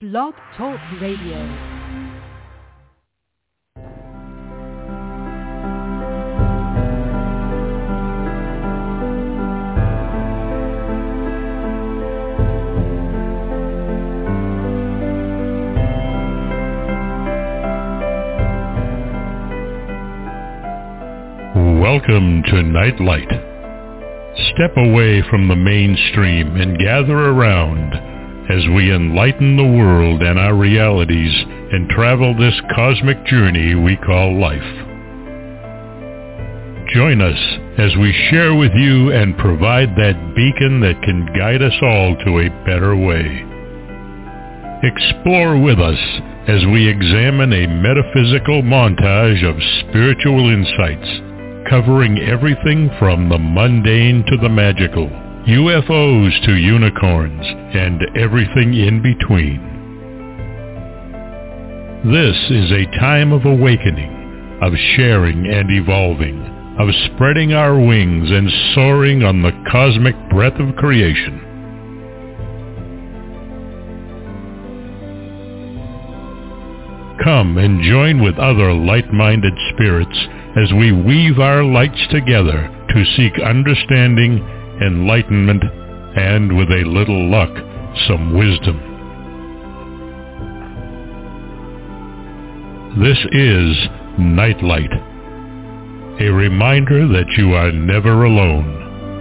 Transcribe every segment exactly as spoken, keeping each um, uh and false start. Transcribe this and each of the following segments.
Blog Talk Radio. Welcome to Nightlight. Step away from the mainstream and gather around as we enlighten the world and our realities and travel this cosmic journey we call life. Join us as we share with you and provide that beacon that can guide us all to a better way. Explore with us as we examine a metaphysical montage of spiritual insights, covering everything from the mundane to the magical, U F Os to unicorns, and everything in between. This is a time of awakening, of sharing and evolving, of spreading our wings and soaring on the cosmic breath of creation. Come and join with other light-minded spirits as we weave our lights together to seek understanding, enlightenment, and with a little luck, some wisdom. This is Nightlight, a reminder that you are never alone.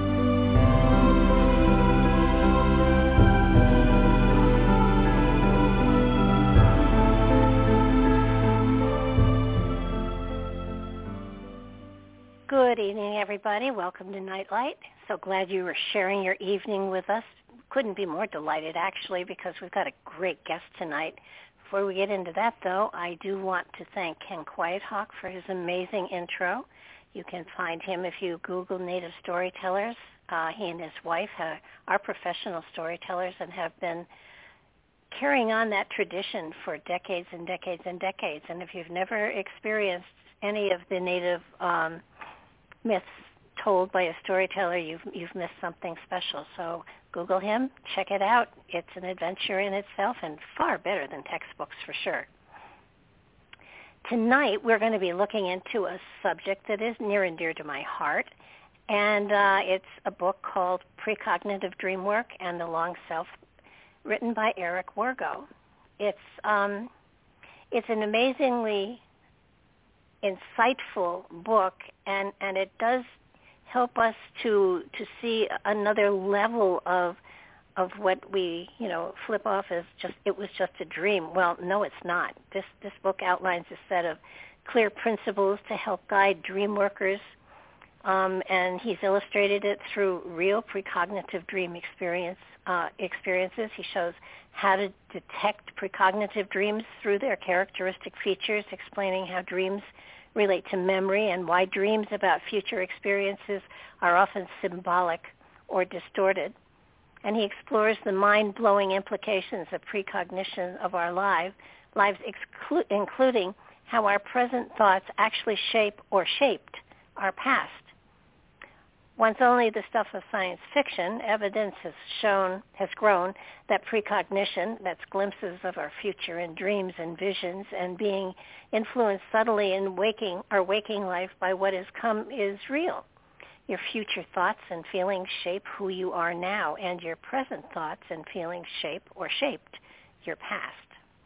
Good evening, everybody. Welcome to Nightlight. So glad you were sharing your evening with us. Couldn't be more delighted, actually, because we've got a great guest tonight. Before we get into that, though, I do want to thank Ken Quiethawk for his amazing intro. You can find him if you Google Native Storytellers. Uh, he and his wife are, are professional storytellers and have been carrying on that tradition for decades and decades and decades. And if you've never experienced any of the Native um, myths told by a storyteller, you've you've missed something special. So Google him, check it out. It's an adventure in itself and far better than textbooks for sure. Tonight we're going to be looking into a subject that is near and dear to my heart, and uh, it's a book called Precognitive Dream Work and the Long Self, written by Eric Wargo. It's um, it's an amazingly insightful book, and, and it does help us to to see another level of of what we, you know, flip off as just it was just a dream. Well, no, it's not. This this book outlines a set of clear principles to help guide dream workers, um, and he's illustrated it through real precognitive dream experience uh, experiences. He shows how to detect precognitive dreams through their characteristic features, explaining how dreams relate to memory and why dreams about future experiences are often symbolic or distorted. And he explores the mind-blowing implications of precognition of our life, lives, exclu- including how our present thoughts actually shape or shaped our past. Once only the stuff of science fiction, evidence has shown, has grown that precognition, that's glimpses of our future in dreams and visions and being influenced subtly in waking our waking life by what has come, is real. Your future thoughts and feelings shape who you are now, and your present thoughts and feelings shape or shaped your past.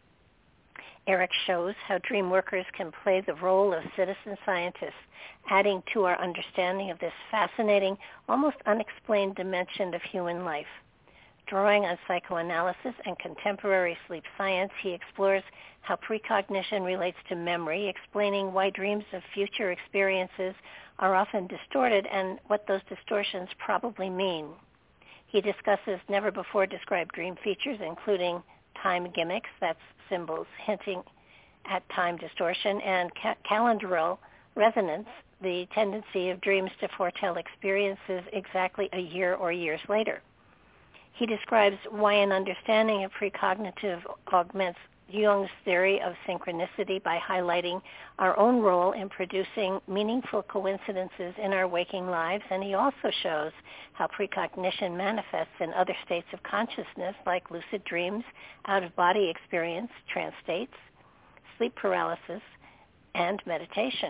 Eric shows how dream workers can play the role of citizen scientists, adding to our understanding of this fascinating, almost unexplained dimension of human life. Drawing on psychoanalysis and contemporary sleep science, he explores how precognition relates to memory, explaining why dreams of future experiences are often distorted and what those distortions probably mean. He discusses never-before-described dream features, including time gimmicks, that's symbols hinting at time distortion, and ca- calendaral resonance, the tendency of dreams to foretell experiences exactly a year or years later. He describes why an understanding of precognitive augments Jung's theory of synchronicity by highlighting our own role in producing meaningful coincidences in our waking lives, and he also shows how precognition manifests in other states of consciousness like lucid dreams, out-of-body experience, trance states, sleep paralysis, and meditation.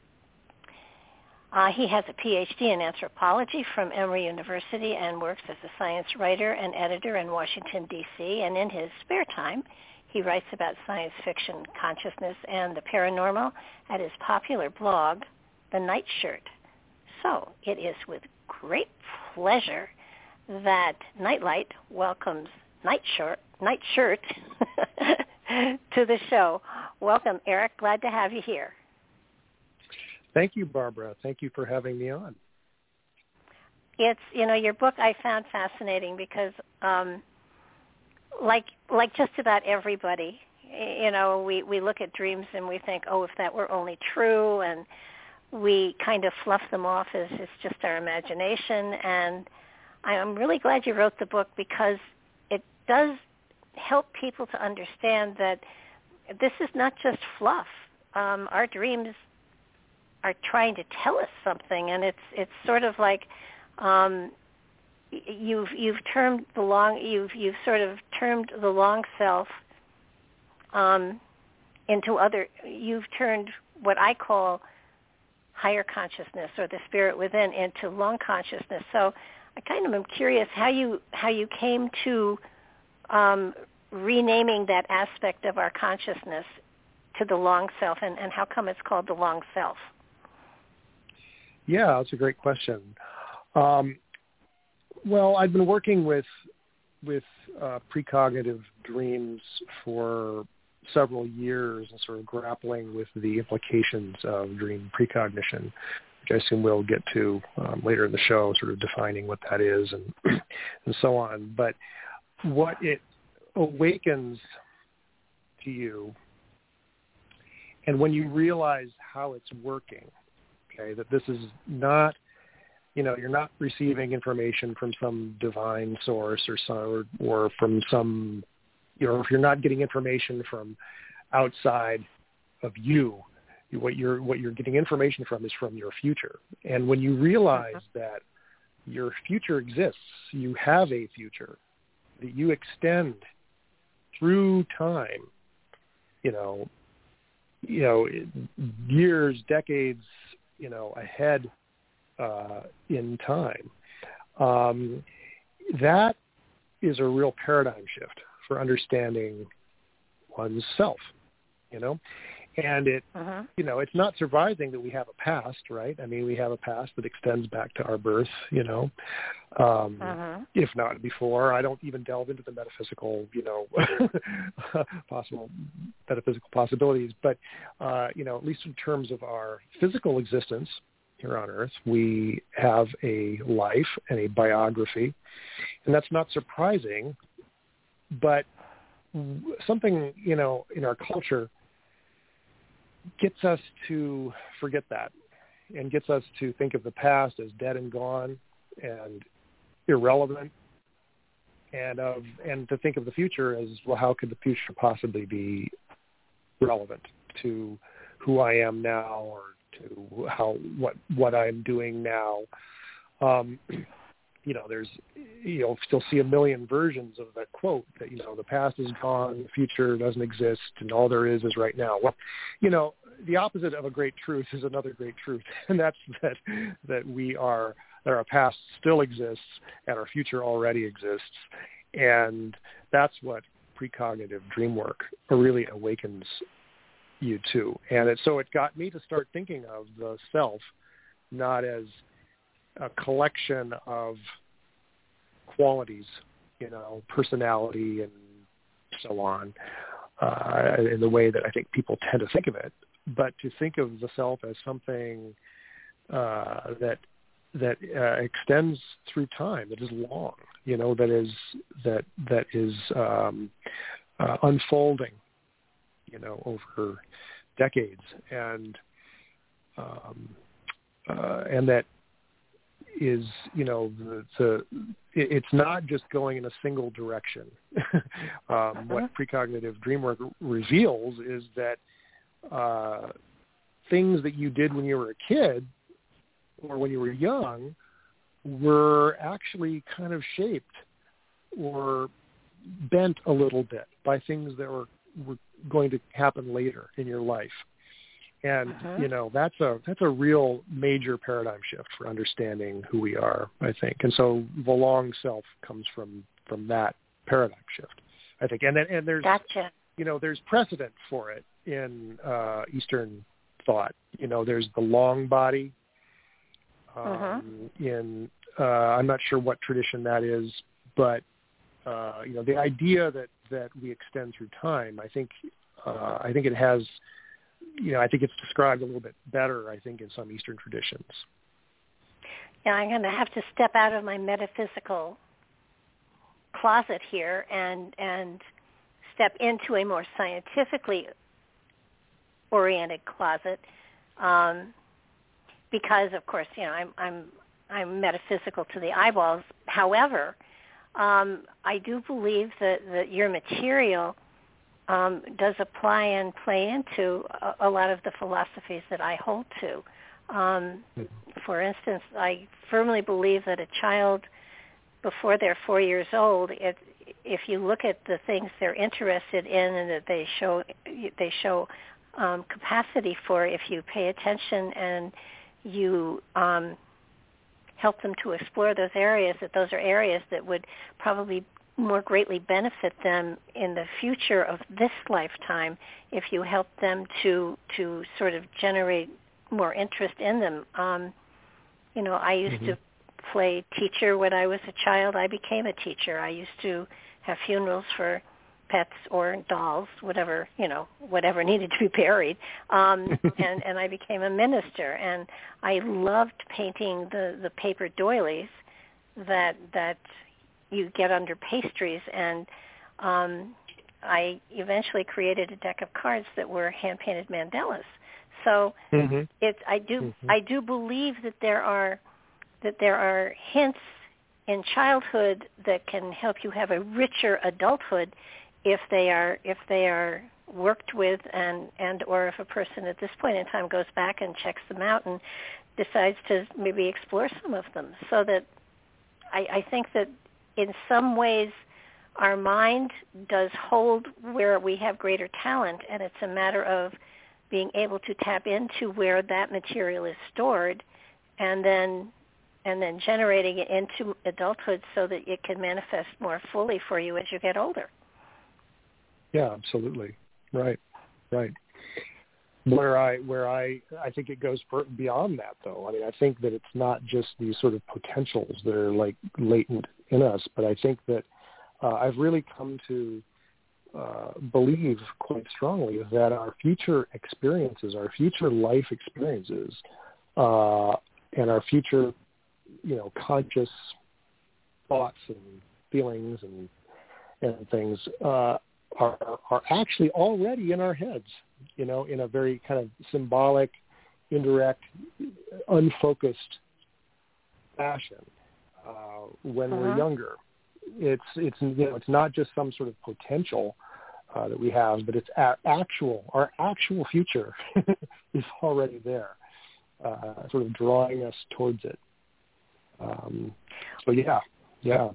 Uh, he has a P H D in anthropology from Emory University and works as a science writer and editor in Washington, D C, and in his spare time, he writes about science fiction, consciousness, and the paranormal at his popular blog, The Night Shirt. So it is with great pleasure that Nightlight welcomes Night Shirt, Night Shirt to the show. Welcome, Eric. Glad to have you here. Thank you, Barbara. Thank you for having me on. It's, you know, your book I found fascinating because um, like like just about everybody, you know, we, we look at dreams and we think, oh, if that were only true, and we kind of fluff them off as it's just our imagination. And I'm really glad you wrote the book because it does help people to understand that this is not just fluff. Um, our dreams are trying to tell us something, and it's it's sort of like um, you've you've termed the long you've you've sort of termed the long self um, into other. You've turned what I call higher consciousness or the spirit within into long consciousness. So I kind of am curious how you how you came to um, renaming that aspect of our consciousness to the long self, and, and how come it's called the long self? Yeah, that's a great question. Um, well, I've been working with with uh, precognitive dreams for several years and sort of grappling with the implications of dream precognition, which I assume we'll get to um, later in the show, sort of defining what that is and and so on. But what it awakens to you, and when you realize how it's working, okay, that this is not, you know, you're not receiving information from some divine source or some, or, or from some, you know, if you're not getting information from outside of you, what you're what you're getting information from is from your future. And when you realize that your future exists, you have a future, that you extend through time, you know, you know, years, decades, you know, ahead uh, in time. Um, that is a real paradigm shift for understanding one's self, you know. And it, uh-huh. you know, it's not surprising that we have a past, right? I mean, we have a past that extends back to our birth, you know, um, uh-huh. if not before. I don't even delve into the metaphysical, you know, possible metaphysical possibilities. But, uh, you know, at least in terms of our physical existence here on Earth, we have a life and a biography. And that's not surprising. But something, you know, in our culture gets us to forget that and gets us to think of the past as dead and gone and irrelevant, and of and to think of the future as, well, how could the future possibly be relevant to who I am now or to how what what I'm doing now. Um, you know, there's, you'll still see a million versions of that quote that, you know, the past is gone, the future doesn't exist, and all there is is right now. Well, you know, the opposite of a great truth is another great truth, and that's that that we are, that our past still exists and our future already exists. And that's what precognitive dream work really awakens you to. And it, so it got me to start thinking of the self not as a collection of qualities, you know, personality and so on, uh, in the way that I think people tend to think of it, but to think of the self as something uh, that that uh, extends through time, that is long, you know, that is that that is um, uh, unfolding, you know, over decades, and um, uh, and that is, you know, the, the it's not just going in a single direction. um, what precognitive dream work reveals is that uh, things that you did when you were a kid or when you were young were actually kind of shaped or bent a little bit by things that were, were going to happen later in your life. And, uh-huh. you know, that's a that's a real major paradigm shift for understanding who we are, I think. And so the long self comes from, from that paradigm shift, I think. And then, and there's, gotcha. you know, there's precedent for it in uh, Eastern thought. You know, there's the long body. Um, uh-huh. In uh, I'm not sure what tradition that is, but uh, you know, the idea that, that we extend through time, I think, uh, I think it has. You know, I think it's described a little bit better, I think, in some Eastern traditions. Yeah, I'm going to have to step out of my metaphysical closet here and and step into a more scientifically oriented closet, um, because, of course, you know, I'm I'm I'm metaphysical to the eyeballs. However, um, I do believe that, that your material Um, does apply and play into a, a lot of the philosophies that I hold to. Um, for instance, I firmly believe that a child, before they're four years old, it, if you look at the things they're interested in and that they show they show um, capacity for, if you pay attention and you um, help them to explore those areas, that those are areas that would probably more greatly benefit them in the future of this lifetime if you help them to to sort of generate more interest in them. Um, you know, I used mm-hmm. to play teacher when I was a child. I became a teacher. I used to have funerals for pets or dolls, whatever, you know, whatever needed to be buried. Um, and, and I became a minister. And I loved painting the, the paper doilies that that you get under pastries, and um, I eventually created a deck of cards that were hand-painted mandalas. So mm-hmm. it's I do mm-hmm. I do believe that there are that there are hints in childhood that can help you have a richer adulthood if they are if they are worked with, and and or if a person at this point in time goes back and checks them out and decides to maybe explore some of them. So that I, I think that in some ways, our mind does hold where we have greater talent, and it's a matter of being able to tap into where that material is stored, and then and then generating it into adulthood so that it can manifest more fully for you as you get older. Yeah, absolutely. Right, right. Where I where I I think it goes beyond that, though. I mean, I think that it's not just these sort of potentials that are like latent in us, but I think that uh, I've really come to uh, believe quite strongly that our future experiences, our future life experiences, uh, and our future, you know, conscious thoughts and feelings and and things uh, are are actually already in our heads. You know, in a very kind of symbolic, indirect, unfocused fashion uh, when uh-huh. we're younger. It's it's you know it's not just some sort of potential uh, that we have, but it's our actual our actual future is already there, uh, sort of drawing us towards it. Um, so yeah, yeah.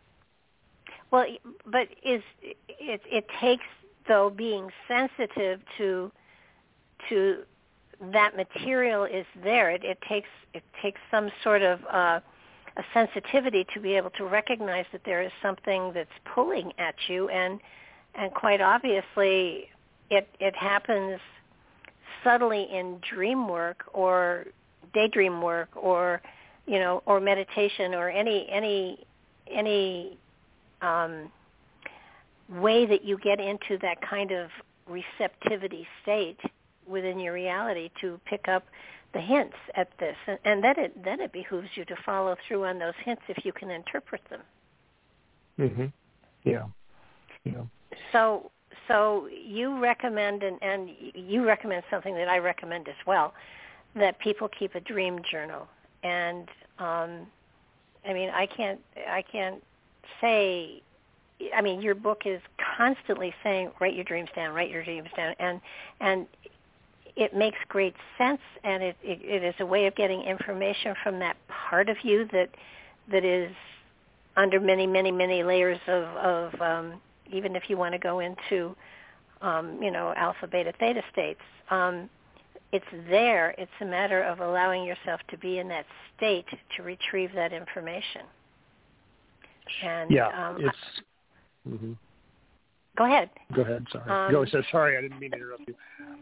Well, but is it it takes though being sensitive to to that material is there. It, it takes it takes some sort of uh, a sensitivity to be able to recognize that there is something that's pulling at you, and and quite obviously it it happens subtly in dream work or daydream work or you know or meditation or any any any um, way that you get into that kind of receptivity state within your reality to pick up the hints at this, and, and then it then it behooves you to follow through on those hints if you can interpret them. Mm-hmm. Yeah. Yeah. So so you recommend, and, and you recommend something that I recommend as well, that people keep a dream journal, and um, I mean, I can't, I can't say, I mean, your book is constantly saying, write your dreams down, write your dreams down, and and it makes great sense, and it, it, it is a way of getting information from that part of you that that is under many, many, many layers of, of um, even if you want to go into, um, you know, alpha, beta, theta states. Um, it's there. It's a matter of allowing yourself to be in that state to retrieve that information. And yeah, um, it's... Mm-hmm. Go ahead. Go ahead. Sorry. Um, Go. So sorry, I didn't mean to interrupt you.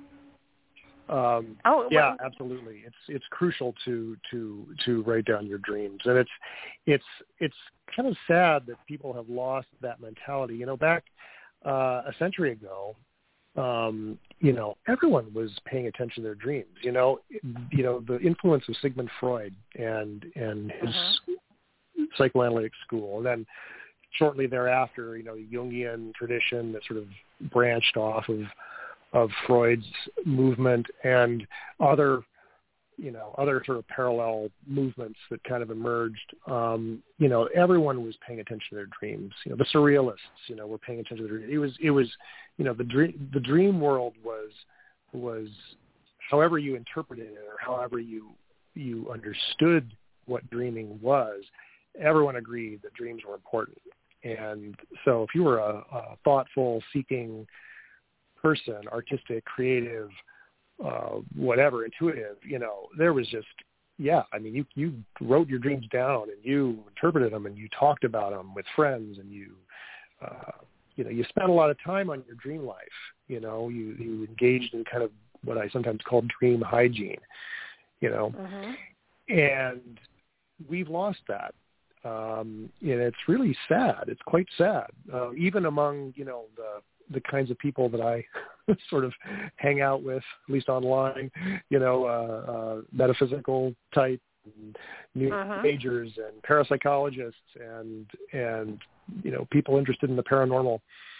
Um, oh, yeah, well, absolutely. It's it's crucial to to to write down your dreams, and it's it's it's kind of sad that people have lost that mentality. You know, back uh, a century ago, um, you know, everyone was paying attention to their dreams. You know, you know the influence of Sigmund Freud and and his uh-huh. psychoanalytic school, and then shortly thereafter, you know, the Jungian tradition that sort of branched off of of Freud's movement and other, you know, other sort of parallel movements that kind of emerged. Um, you know, everyone was paying attention to their dreams. You know, the surrealists, you know, were paying attention to their dreams. It was, it was, you know, the dream, the dream world was, was, however you interpreted it or however you you understood what dreaming was, everyone agreed that dreams were important. And so, if you were a, a thoughtful, seeking person, artistic, creative, uh, whatever, intuitive, you know, there was just, yeah, I mean, you, you wrote your dreams down and you interpreted them and you talked about them with friends and you, uh, you know, you spent a lot of time on your dream life, you know, you, you engaged in kind of what I sometimes call dream hygiene, you know, mm-hmm. and we've lost that. Um, and it's really sad. It's quite sad, uh, even among, you know, the, the kinds of people that I sort of hang out with, at least online, you know, uh, uh, metaphysical type, and new uh-huh. agers and parapsychologists and, and, you know, people interested in the paranormal.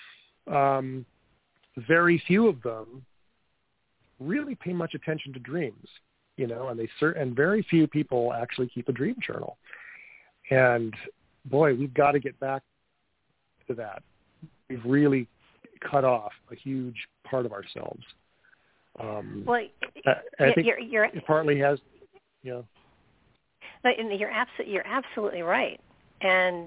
Um, very few of them really pay much attention to dreams, you know, and they cert- and very few people actually keep a dream journal. And boy, we've got to get back to that. We've really cut off a huge part of ourselves. Um, well, I, I think you're, you're, it partly has, you know. But you're absolutely you're absolutely right. And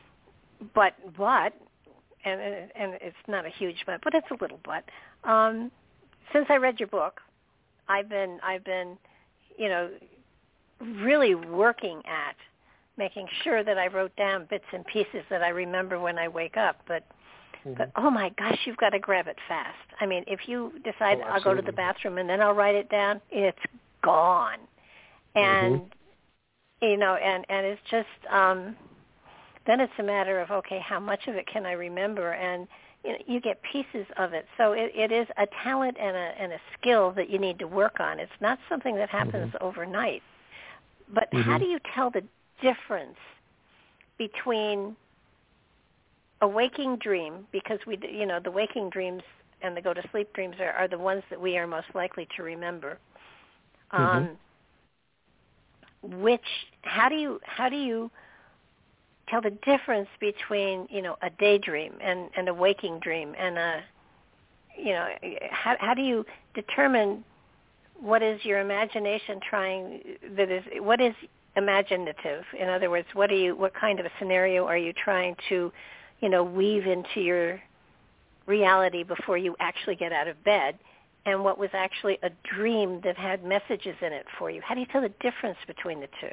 but but and and it's not a huge but, but it's a little but. Um, since I read your book, I've been I've been, you know, really working at making sure that I wrote down bits and pieces that I remember when I wake up. But, mm-hmm. but oh my gosh, you've got to grab it fast. I mean, if you decide oh, I'll go to the bathroom and then I'll write it down, it's gone. And, mm-hmm. you know, and, and it's just, um, then it's a matter of, okay, how much of it can I remember? And you know, you get pieces of it. So it, it is a talent and a, and a skill that you need to work on. It's not something that happens mm-hmm. overnight. But mm-hmm. how do you tell the difference between a waking dream, because we, you know, the waking dreams and the go-to-sleep dreams are, are the ones that we are most likely to remember. Um, mm-hmm. Which, how do you, how do you tell the difference between, you know, a daydream and, and a waking dream, and a, you know, how how do you determine what is your imagination trying, that is, what is imaginative? In other words, what are you, what kind of a scenario are you trying to, you know, weave into your reality before you actually get out of bed, and what was actually a dream that had messages in it for you? How do you tell the difference between the two?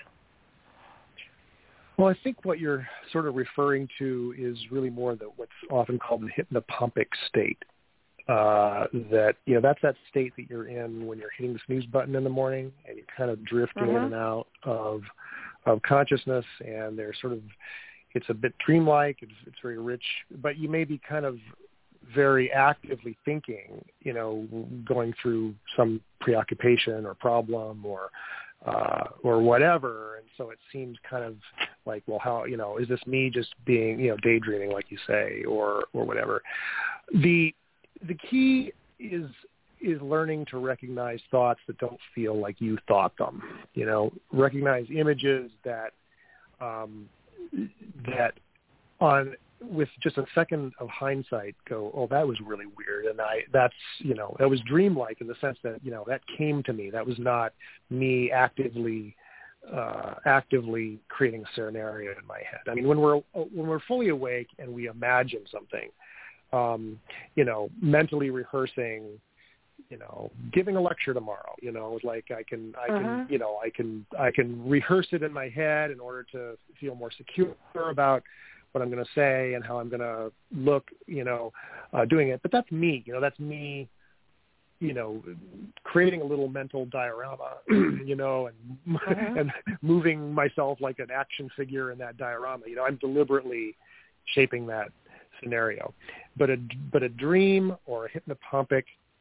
Well, I think what you're sort of referring to is really more the what's often called the hypnopompic state. Uh, that, you know, that's that state that you're in when you're hitting the snooze button in the morning and you kind of drift uh-huh. in and out of of consciousness, and there's sort of, it's a bit dreamlike, it's, it's very rich, but you may be kind of very actively thinking, you know, going through some preoccupation or problem or uh, or whatever, and so it seems kind of like, well, how, you know, is this me just being, you know, daydreaming, like you say, or or whatever. The The key is is learning to recognize thoughts that don't feel like you thought them. You know, recognize images that um, that on with just a second of hindsight go, oh, that was really weird. And I, that's, you know, that was dreamlike in the sense that, you know, that came to me. That was not me actively, uh, actively creating a scenario in my head. I mean, when we're, when we're fully awake and we imagine something, um, you know, mentally rehearsing, you know, giving a lecture tomorrow, you know, like I can, I can, uh-huh. you know, I can, I can rehearse it in my head in order to feel more secure about what I'm going to say and how I'm going to look, you know, uh, doing it. But that's me, you know, that's me, you know, creating a little mental diorama, you know, and uh-huh. and moving myself like an action figure in that diorama. You know, I'm deliberately shaping that scenario. But a, but a dream or a hypnopompic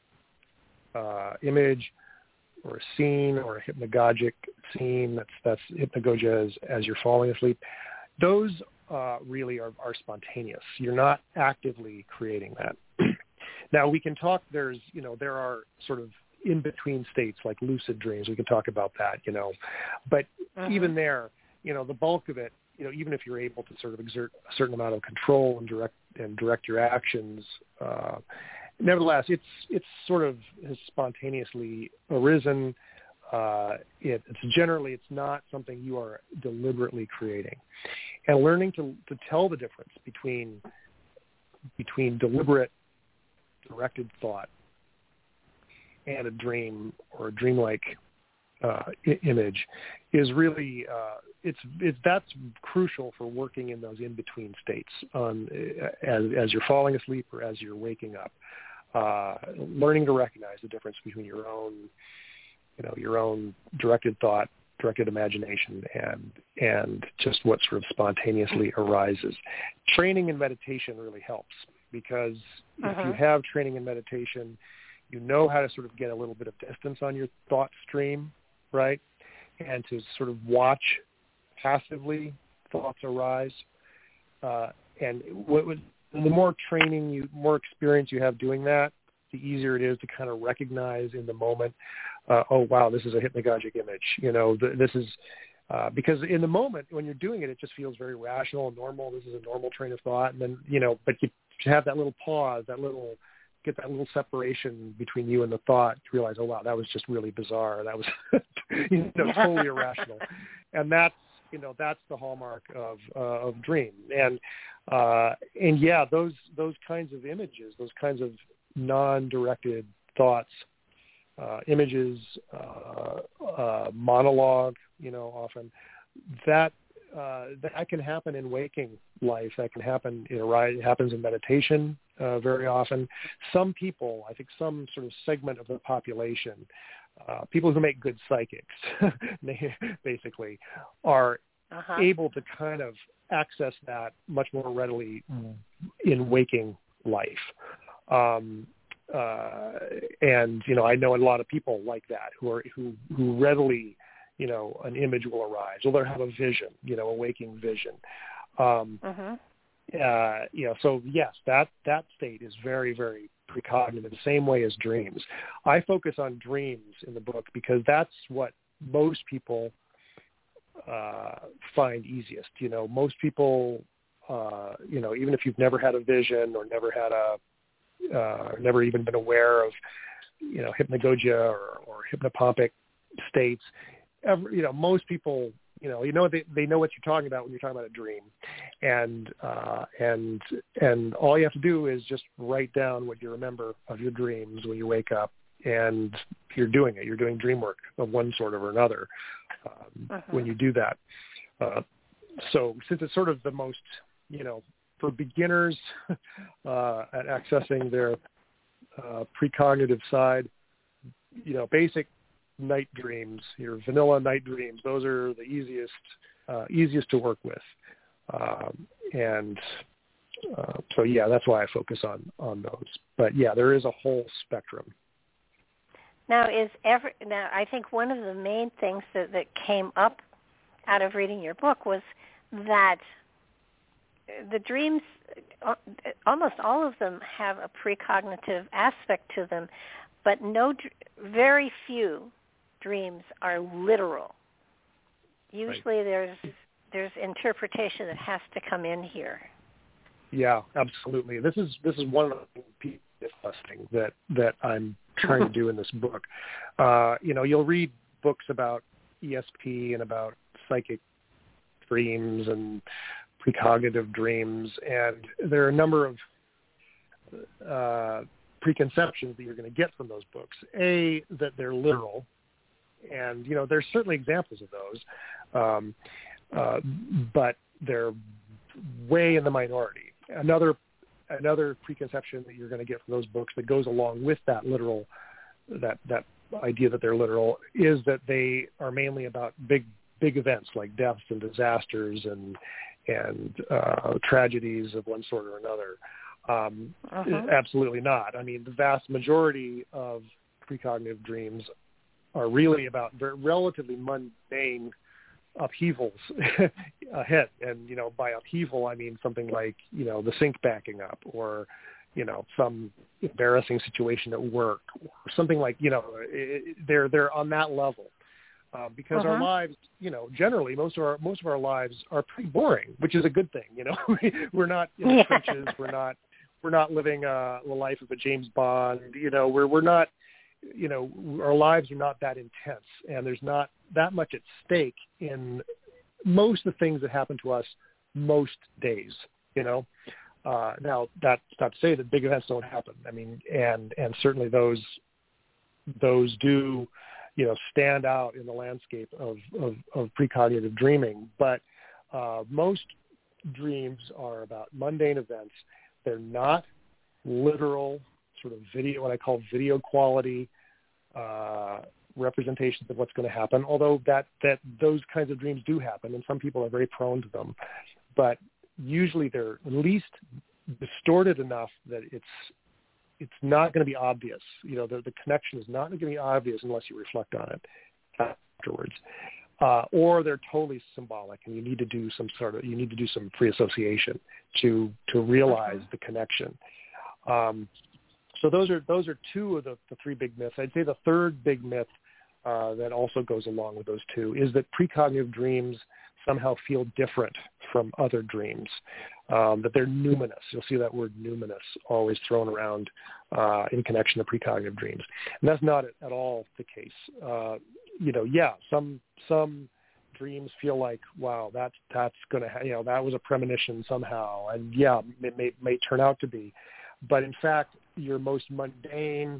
uh, image or a scene or a hypnagogic scene, that's, that's hypnagogia as, as you're falling asleep, those Uh, really are, are spontaneous. You're not actively creating that. Now we can talk, there's, you know, there are sort of in-between states like lucid dreams. We can talk about that, you know, but uh-huh. even there, you know, the bulk of it, you know, even if you're able to sort of exert a certain amount of control and direct and direct your actions, uh, nevertheless, it's, it's sort of has spontaneously arisen. Uh, it, it's generally, it's not something you are deliberately creating. And learning to, to tell the difference between between deliberate, directed thought and a dream or a dreamlike uh, I- image is really uh, it's it's that's crucial for working in those in between states on as as you're falling asleep or as you're waking up. Uh, learning to recognize the difference between your own, you know, your own directed thought, directed imagination, and and just what sort of spontaneously arises. Training in meditation really helps because uh-huh. if you have training in meditation, you know how to sort of get a little bit of distance on your thought stream, right? And to sort of watch passively thoughts arise. Uh, and what would, the more training, you, more experience you have doing that, the easier it is to kind of recognize in the moment, uh, oh, wow, this is a hypnagogic image. You know, th- this is, uh, because in the moment when you're doing it, it just feels very rational and normal. This is a normal train of thought. And then, you know, but you have that little pause, that little, get that little separation between you and the thought to realize, oh, wow, that was just really bizarre. That was, you know, totally irrational. And that's, you know, that's the hallmark of, uh, of dream. And, uh, and yeah, those, those kinds of images, those kinds of non-directed thoughts, uh, images, uh, uh, monologue, you know, often that, uh, that can happen in waking life. That can happen, you know, right, it happens in meditation uh, very often. Some people, I think some sort of segment of the population, uh, people who make good psychics, basically, are uh-huh. able to kind of access that much more readily in waking life. Um, uh, and, you know, I know a lot of people like that who are, who, who readily, you know, an image will arise, or they'll have a vision, you know, a waking vision. Um, uh-huh. uh, you know, so yes, that, that state is very, very precognitive, the same way as dreams. I focus on dreams in the book because that's what most people uh, find easiest. You know, most people, uh, you know, even if you've never had a vision or never had a, uh, never even been aware of, you know, hypnagogia or, or hypnopompic states, every, you know, most people, you know, you know, they, they know what you're talking about when you're talking about a dream. And, uh, and, and all you have to do is just write down what you remember of your dreams when you wake up, and you're doing it. You're doing dream work of one sort or another um, uh-huh. when you do that. Uh, so since it's sort of the most, you know, for beginners uh, at accessing their uh, precognitive side, you know, basic night dreams, your vanilla night dreams, those are the easiest, uh, easiest to work with. Um, and uh, so, yeah, that's why I focus on, on those. But, yeah, there is a whole spectrum. Now, is every, now, I think one of the main things that, that came up out of reading your book was that the dreams, almost all of them have a precognitive aspect to them, but no, very few dreams are literal. Usually, right. there's there's interpretation that has to come in here. Yeah, absolutely. This is this is one of the pieces busting that that I'm trying to do in this book. Uh, you know, you'll read books about E S P and about psychic dreams and precognitive dreams, and there are a number of uh, preconceptions that you're going to get from those books. A, that they're literal, and you know there's certainly examples of those, um, uh, but they're way in the minority. Another another preconception that you're going to get from those books that goes along with that literal that that idea that they're literal is that they are mainly about big big events like deaths and disasters and and uh, tragedies of one sort or another. Um, uh-huh. Absolutely not. I mean, the vast majority of precognitive dreams are really about very, relatively mundane upheavals ahead. And, you know, by upheaval, I mean something like, you know, the sink backing up or, you know, some embarrassing situation at work or something like, you know, it, they're, they're on that level. Uh, because uh-huh. our lives, you know, generally most of our most of our lives are pretty boring, which is a good thing. You know, we're not in the yeah. trenches. We're not we're not living uh, the life of a James Bond. You know, we're we're not. You know, our lives are not that intense, and there's not that much at stake in most of the things that happen to us most days. You know, uh, now that's not to say that big events don't happen. I mean, and and certainly those those do. You know, stand out in the landscape of, of, of precognitive dreaming. But uh, most dreams are about mundane events. They're not literal sort of video, what I call video quality uh, representations of what's going to happen, although that, that those kinds of dreams do happen, and some people are very prone to them. But usually they're at least distorted enough that it's it's not going to be obvious. You know, the, the connection is not going to be obvious unless you reflect on it afterwards. Uh, or they're totally symbolic, and you need to do some sort of, you need to do some free association to to realize the connection. Um, so those are those are two of the, the three big myths. I'd say the third big myth uh, that also goes along with those two is that precognitive dreams somehow feel different from other dreams, um, that they're numinous. You'll see that word numinous always thrown around uh, in connection to precognitive dreams. And that's not at all the case. Uh, you know, yeah, some some dreams feel like, wow, that's that's going to, ha- you know, that was a premonition somehow. And yeah, it may, may turn out to be. But in fact, your most mundane,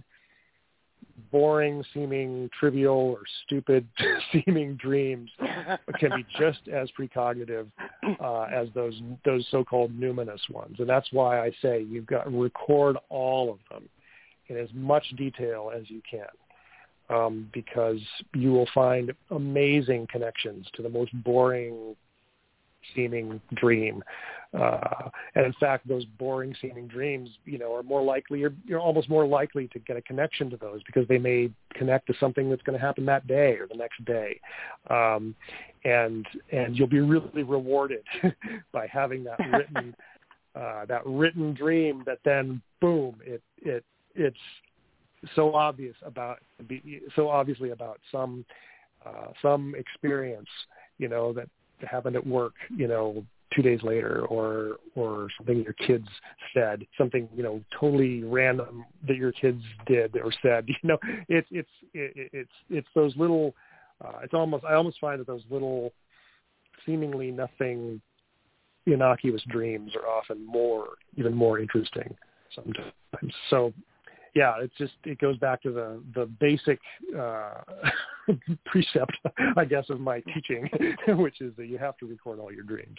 boring seeming, trivial or stupid seeming dreams can be just as precognitive uh, as those those so-called numinous ones. And that's why I say you've got to record all of them in as much detail as you can, um, because you will find amazing connections to the most boring seeming dream. Uh, and in fact, those boring seeming dreams, you know, are more likely, you're, you're almost more likely to get a connection to those because they may connect to something that's going to happen that day or the next day. Um, and, and you'll be really rewarded by having that written, uh, that written dream that then boom, it, it, it's so obvious about, so obviously about some, uh, some experience, you know, that happened at work, you know, two days later, or or something your kids said, something, you know, totally random that your kids did or said. You know, it's it's it, it's it's those little. Uh, it's almost I almost find that those little, seemingly nothing, innocuous dreams are often more even more interesting sometimes. So. Yeah, it's just, it goes back to the, the basic uh, precept, I guess, of my teaching, which is that you have to record all your dreams.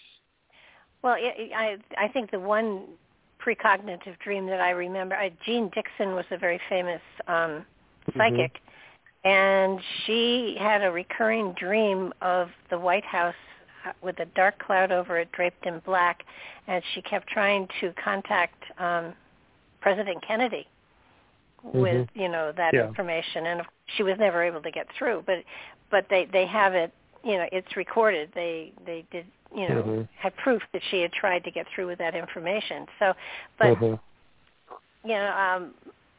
Well, I, I think the one precognitive dream that I remember, I, Jean Dixon was a very famous um, psychic, mm-hmm. and she had a recurring dream of the White House with a dark cloud over it draped in black, and she kept trying to contact um, President Kennedy with, mm-hmm. you know, that yeah. information, and she was never able to get through. But, but they, they have it, you know, it's recorded. They, they did, you know, mm-hmm. had proof that she had tried to get through with that information. So, but, mm-hmm. you know, um,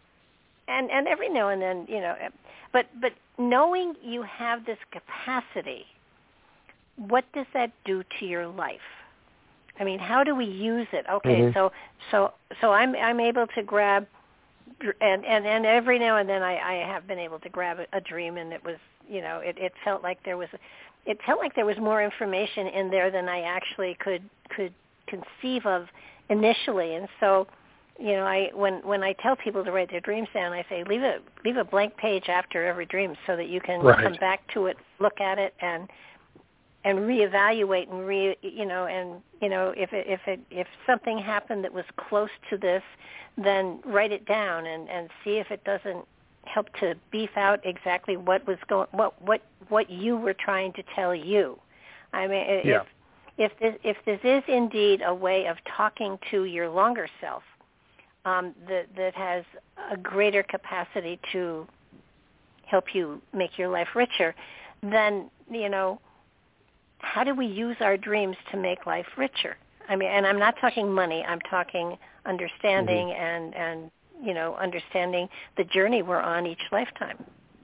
and and every now and then, you know, but but knowing you have this capacity what does that do to your life? I mean, how do we use it? Okay, mm-hmm. so so so I'm I'm able to grab, and and, and every now and then I, I have been able to grab a, a dream, and it was, you know, it, it felt like there was, it felt like there was more information in there than I actually could could conceive of initially, and so, you know, I when when I tell people to write their dreams down, I say leave a leave a blank page after every dream so that you can right. come back to it, look at it, and. and reevaluate and re you know and you know if it, if it if something happened that was close to this, then write it down and, and see if it doesn't help to beef out exactly what was going what what what you were trying to tell you. I mean, yeah. if if this, if this is indeed a way of talking to your longer self um, that that has a greater capacity to help you make your life richer, then you know. How do we use our dreams to make life richer? I mean, and I'm not talking money. I'm talking understanding mm-hmm. and, and, you know, understanding the journey we're on each lifetime.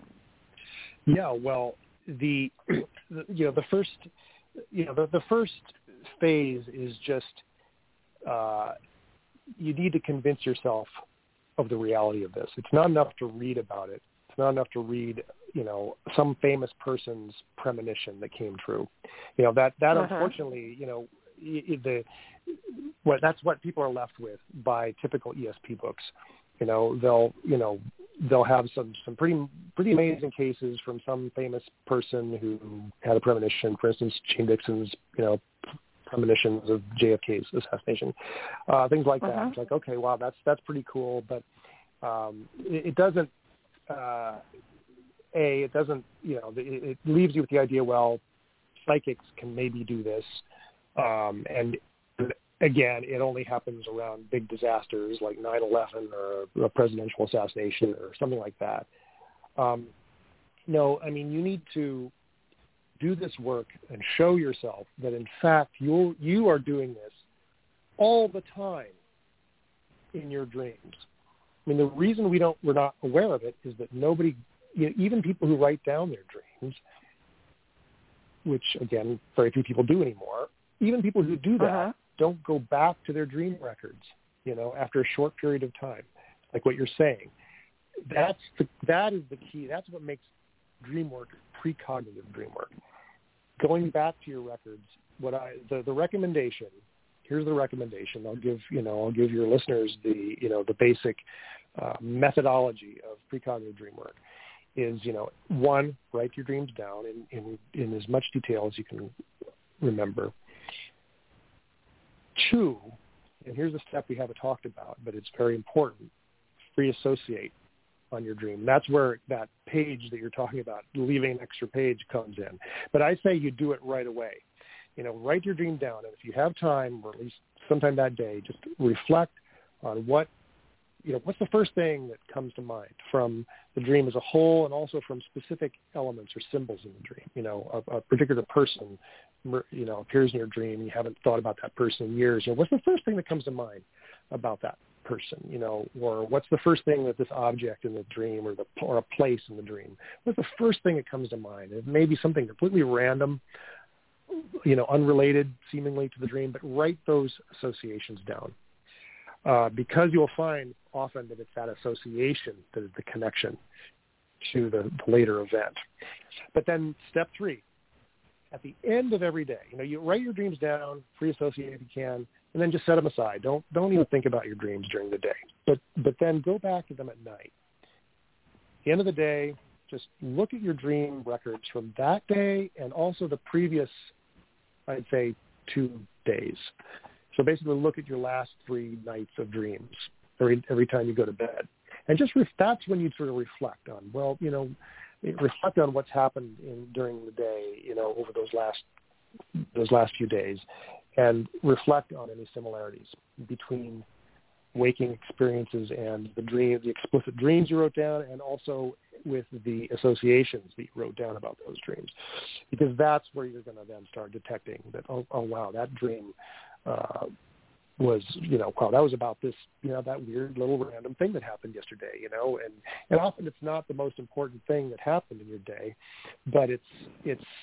Yeah, well, the, the you know, the first, you know, the, the first phase is just uh, you need to convince yourself of the reality of this. It's not enough to read about it. It's not enough to read, you know, some famous person's premonition that came true. You know, that, that uh-huh. unfortunately, you know, the what that's what people are left with by typical E S P books. You know, they'll, you know, they'll have some, some pretty, pretty amazing cases from some famous person who had a premonition, for instance, Jane Dixon's, you know, premonitions of J F K's assassination, uh, things like uh-huh. that. It's like, okay, wow, that's, that's pretty cool. But um, it, it doesn't, Uh, a, it doesn't, you know, it, it leaves you with the idea, well, psychics can maybe do this. Um, and again, it only happens around big disasters like nine eleven or a presidential assassination or something like that. Um, no, I mean, you need to do this work and show yourself that, in fact, you you are doing this all the time in your dreams. I mean, the reason we don't, we're not aware of it is that nobody, you know, even people who write down their dreams, which, again, very few people do anymore, even people who do that uh-huh. don't go back to their dream records, you know, after a short period of time, like what you're saying. That's the, that is the key. That's what makes dream work precognitive dream work. Going back to your records, what I, the, the recommendation, here's the recommendation. I'll give, you know, I'll give your listeners the, you know, the basic uh, methodology of precognitive dream work is, you know, one, write your dreams down in, in, in as much detail as you can remember. Two, and here's a step we haven't talked about, but it's very important, free associate on your dream. That's where that page that you're talking about, leaving an extra page, comes in. But I say you do it right away. You know, write your dream down, and if you have time, or at least sometime that day, just reflect on what, you know, what's the first thing that comes to mind from the dream as a whole, and also from specific elements or symbols in the dream. You know, a, a particular person, you know, appears in your dream, and you haven't thought about that person in years. You know, what's the first thing that comes to mind about that person? You know, or what's the first thing that this object in the dream, or the or a place in the dream? What's the first thing that comes to mind? It may be something completely random, you know, unrelated seemingly to the dream, but write those associations down. Uh, because you'll find often that it's that association that is the connection to the, the later event. But then step three, at the end of every day, you know, you write your dreams down, free associate if you can, and then just set them aside. Don't don't even think about your dreams during the day. But but then go back to them at night. At the end of the day, just look at your dream records from that day and also the previous, I'd say, two days. So basically look at your last three nights of dreams every, every time you go to bed. And just re- that's when you sort of reflect on, well, you know, reflect on what's happened in, during the day, you know, over those last those last few days, and reflect on any similarities between waking experiences and the dream, the explicit dreams you wrote down, and also with the associations that you wrote down about those dreams, because that's where you're going to then start detecting that, oh, oh wow, that dream uh, was, you know, wow, that was about this, you know, that weird little random thing that happened yesterday, you know, and, and often it's not the most important thing that happened in your day, but it's, it's,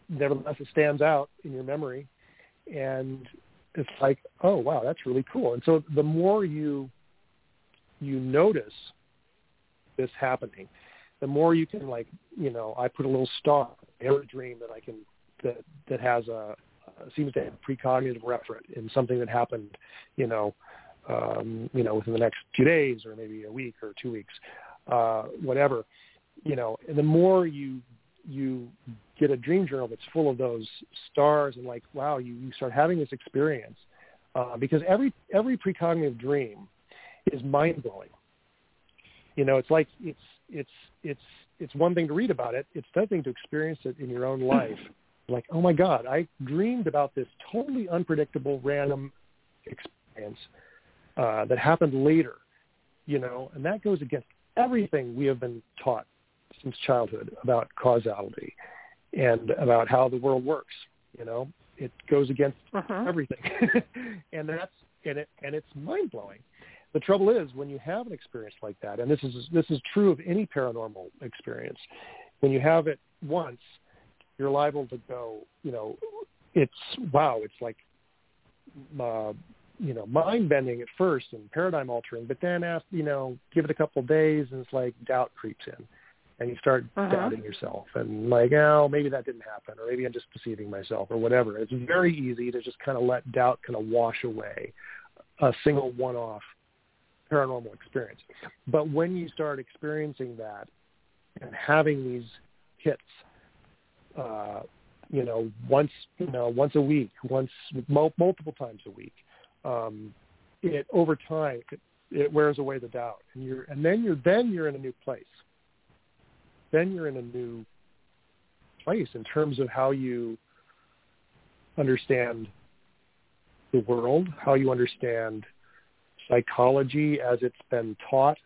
nevertheless, it stands out in your memory, and it's like, oh, wow, that's really cool. And so the more you you notice this happening, the more you can, like, you know, I put a little star in every dream that I can, that, that has a, uh, seems to have precognitive referent in something that happened, you know, um, you know, within the next few days or maybe a week or two weeks, uh, whatever, you know, and the more you, you get a dream journal that's full of those stars and like, wow, you, you start having this experience, uh, because every, every precognitive dream is mind-blowing. You know, it's like, it's, it's, it's, it's one thing to read about it. It's another thing to experience it in your own life. Like, oh my God, I dreamed about this totally unpredictable, random experience uh, that happened later, you know, and that goes against everything we have been taught since childhood about causality and about how the world works. You know, it goes against uh-huh. everything, and that's and it and it's mind blowing. The trouble is when you have an experience like that, and this is this is true of any paranormal experience, when you have it once, you're liable to go, you know, it's, wow, it's like, uh, you know, mind-bending at first and paradigm-altering, but then, after, you know, give it a couple of days and it's like doubt creeps in. And you start uh-huh. doubting yourself and like, oh, maybe that didn't happen, or maybe I'm just deceiving myself or whatever. It's very easy to just kind of let doubt kind of wash away a single one-off paranormal experience. But when you start experiencing that and having these hits, uh, you know, once, you know, once a week, once mul- multiple times a week, um, it over time it, it wears away the doubt, and you're, and then you're, then you're in a new place. Then you're in a new place in terms of how you understand the world, how you understand psychology as it's been taught,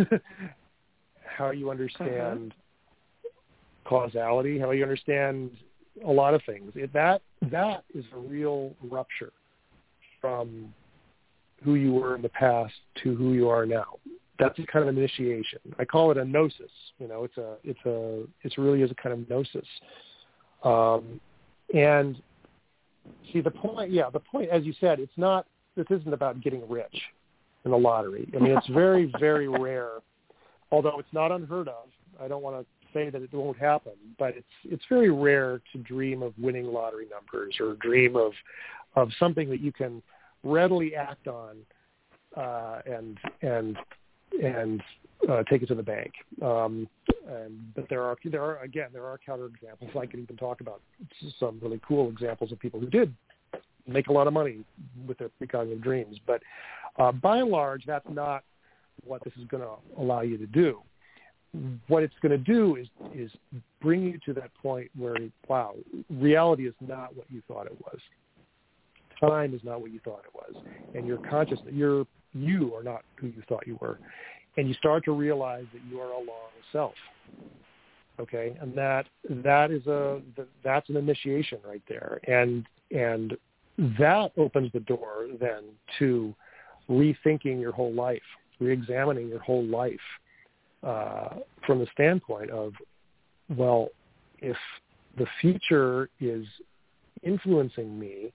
how you understand uh-huh. causality, how you understand a lot of things. It, that that is a real rupture from who you were in the past to who you are now. That's a kind of initiation. I call it a gnosis. You know, it's a it's a it's really is a kind of gnosis. Um, and see the point. Yeah, the point, as you said, it's not. This isn't about getting rich in the lottery. I mean, it's very, very rare, although it's not unheard of. I don't want to say that it won't happen, but it's it's very rare to dream of winning lottery numbers or dream of of something that you can readily act on uh, and and and uh, take it to the bank. Um, and, but there are there are again there are counterexamples. I can even talk about some really cool examples of people who did make a lot of money with their precognitive dreams. But uh, by and large, that's not what this is going to allow you to do. What it's going to do is is bring you to that point where, wow, reality is not what you thought it was. Time is not what you thought it was. And your consciousness, you're, you are not who you thought you were. And you start to realize that you are a long self. Okay? And that that is a that's an initiation right there. And and that opens the door then to rethinking your whole life, re-examining your whole life uh, from the standpoint of, well, if the future is influencing me,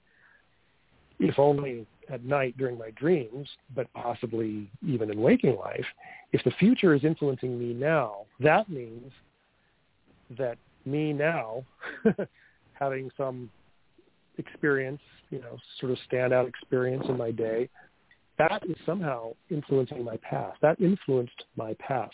if only at night during my dreams, but possibly even in waking life, if the future is influencing me now, that means that me now, having some experience, you know, sort of standout experience in my day, that is somehow influencing my past. That influenced my past.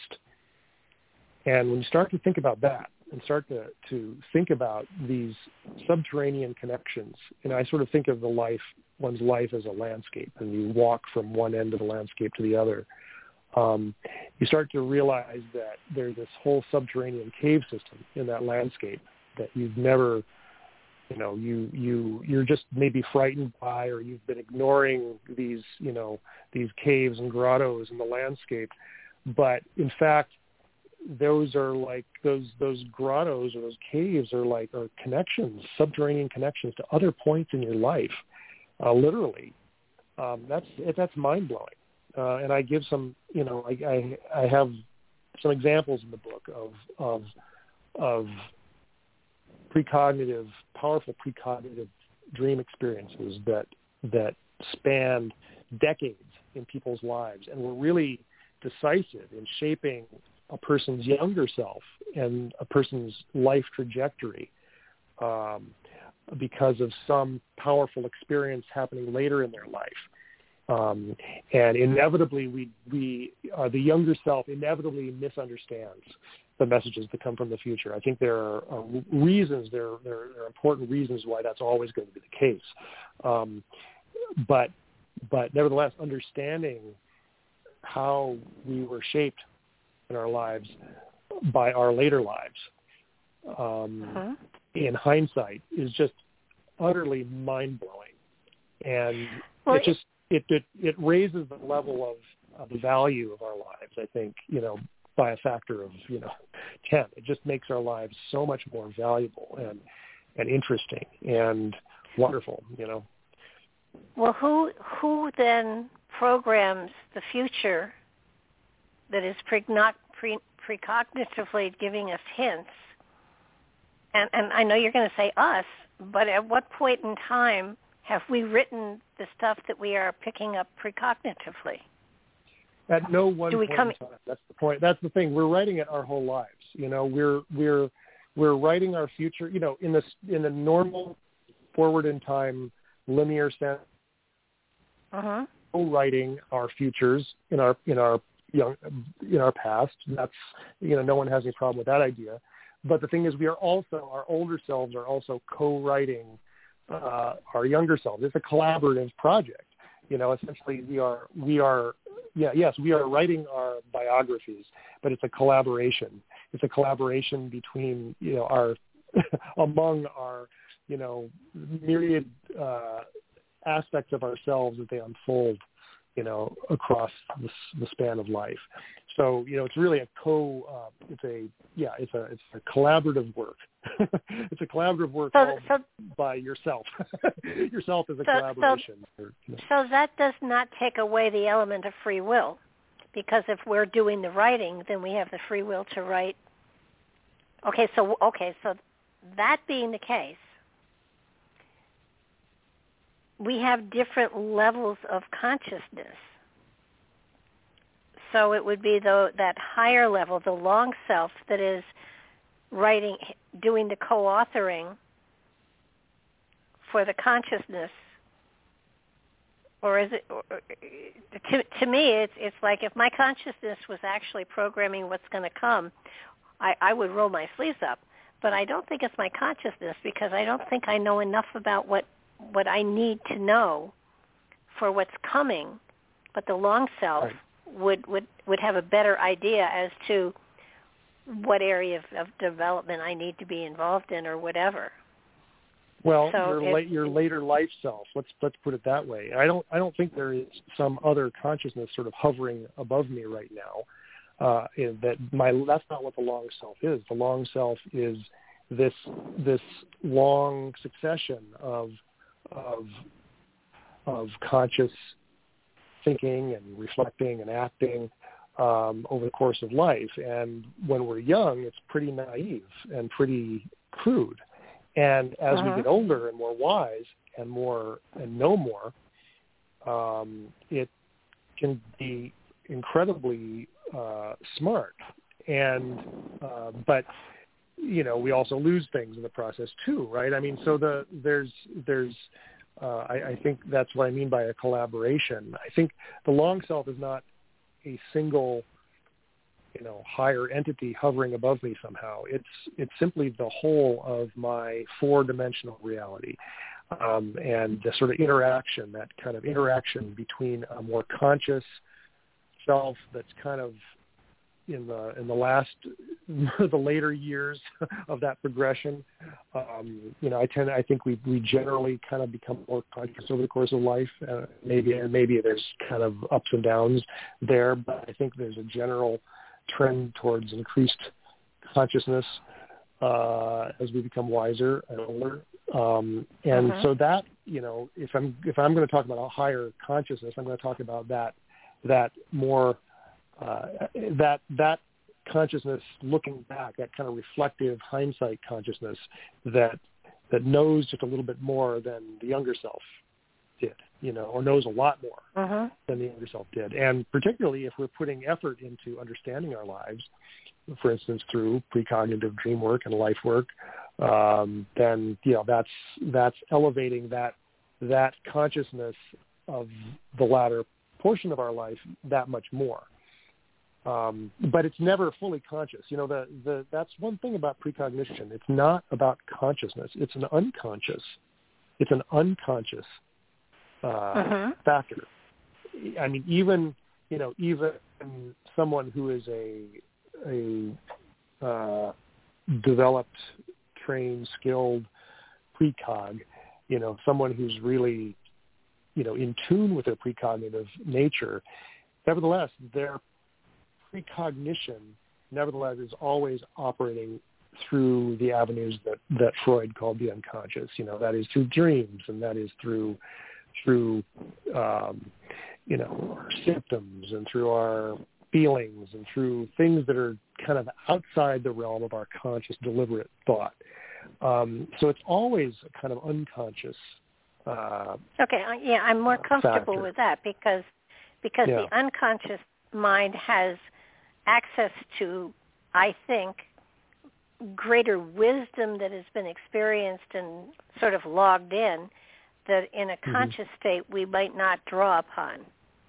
And when you start to think about that and start to, to think about these subterranean connections, and I sort of think of the life, one's life as a landscape, and you walk from one end of the landscape to the other, um, you start to realize that there's this whole subterranean cave system in that landscape that you've never, you know, you, you, you're just maybe frightened by, or you've been ignoring these, you know, these caves and grottos in the landscape. But in fact, those are like those those grottos or those caves are like are connections, subterranean connections to other points in your life, uh, literally. Um, that's that's mind blowing, uh, and I give some, you know, I, I I have some examples in the book of of of precognitive, powerful precognitive dream experiences that that spanned decades in people's lives and were really decisive in shaping a person's younger self and a person's life trajectory um, because of some powerful experience happening later in their life. Um, and inevitably, we, we uh, the younger self inevitably misunderstands the messages that come from the future. I think there are uh, reasons, there, there are important reasons why that's always going to be the case. Um, but, but nevertheless, understanding how we were shaped in our lives by our later lives, um, uh-huh. in hindsight, is just utterly mind-blowing. And well, it just it, it it raises the level of, of the value of our lives, I think, you know, by a factor of, you know, ten. It just makes our lives so much more valuable and and interesting and wonderful, you know. Well, who who then programs the future that is pregno- pre- precognitively giving us hints? And, and I know you're going to say us, but at what point in time have we written the stuff that we are picking up precognitively? At no one Do we point come... in time. That's the point. That's the thing. We're writing it our whole lives. You know, we're we're we're writing our future. You know, in the in the normal forward in time linear sense. Uh-huh. Writing our futures in our in our young in our past. That's, you know, no one has any problem with that idea. But the thing is, we are also, our older selves are also co-writing uh, our younger selves. It's a collaborative project. You know, essentially, we are we are yeah yes we are writing our biographies, but it's a collaboration. It's a collaboration between, you know, our among our, you know, myriad uh, aspects of ourselves that they unfold, you know, across the, the span of life. So, you know, it's really a co, uh, it's a, yeah, it's a, it's a collaborative work. It's a collaborative work so, so, by yourself. Yourself is a so, collaboration. So, or, you know. so that does not take away the element of free will, because if we're doing the writing, then we have the free will to write. Okay, so, okay, so that being the case, we have different levels of consciousness. So it would be the, that higher level, the long self, that is writing, doing the co-authoring for the consciousness. Or is it, or, to, to me, it's, it's like if my consciousness was actually programming what's going to come, I, I would roll my sleeves up. But I don't think it's my consciousness, because I don't think I know enough about what what I need to know for what's coming. But the long self right. would, would, would have a better idea as to what area of, of development I need to be involved in or whatever. Well, so your, if, la- your later life self, let's let's put it that way. I don't I don't think there is some other consciousness sort of hovering above me right now. Uh, that my that's not what the long self is. The long self is this this long succession of of of conscious thinking and reflecting and acting um, over the course of life. And when we're young, it's pretty naive and pretty crude. And as uh-huh. we get older and more wise and more and know more, um, it can be incredibly uh, smart. And uh, but you know, we also lose things in the process too, right? I mean, so the there's there's uh, I, I think that's what I mean by a collaboration. I think the long self is not a single, you know, higher entity hovering above me somehow. It's it's simply the whole of my four-dimensional reality, um, and the sort of interaction, that kind of interaction between a more conscious self that's kind of in the in the last the later years of that progression. Um, you know, I tend I think we we generally kind of become more conscious over the course of life. Uh, maybe and maybe there's kind of ups and downs there, but I think there's a general trend towards increased consciousness uh, as we become wiser and older. Um, and uh-huh. so that, you know, if I'm if I'm going to talk about a higher consciousness, I'm going to talk about that that more uh, that that consciousness looking back, that kind of reflective hindsight consciousness that that knows just a little bit more than the younger self did, you know, or knows a lot more uh-huh. than the younger self did. And particularly if we're putting effort into understanding our lives, for instance, through precognitive dream work and life work, um, then, you know, that's that's elevating that that consciousness of the latter portion of our life that much more. Um, but it's never fully conscious. You know, the, the that's one thing about precognition. It's not about consciousness. It's an unconscious. It's an unconscious uh, uh-huh. factor. I mean, even you know, even someone who is a a uh, developed, trained, skilled precog, you know, someone who's really, you know, in tune with their precognitive nature, nevertheless, their precognition, nevertheless, is always operating through the avenues that, that Freud called the unconscious. You know, that is through dreams, and that is through through um, you know, our symptoms, and through our feelings, and through things that are kind of outside the realm of our conscious, deliberate thought. Um, so it's always a kind of unconscious. Uh, okay, yeah, I'm more comfortable factor. with that because because yeah. the unconscious mind has access to, I think, greater wisdom that has been experienced and sort of logged in that in a conscious mm-hmm. state we might not draw upon.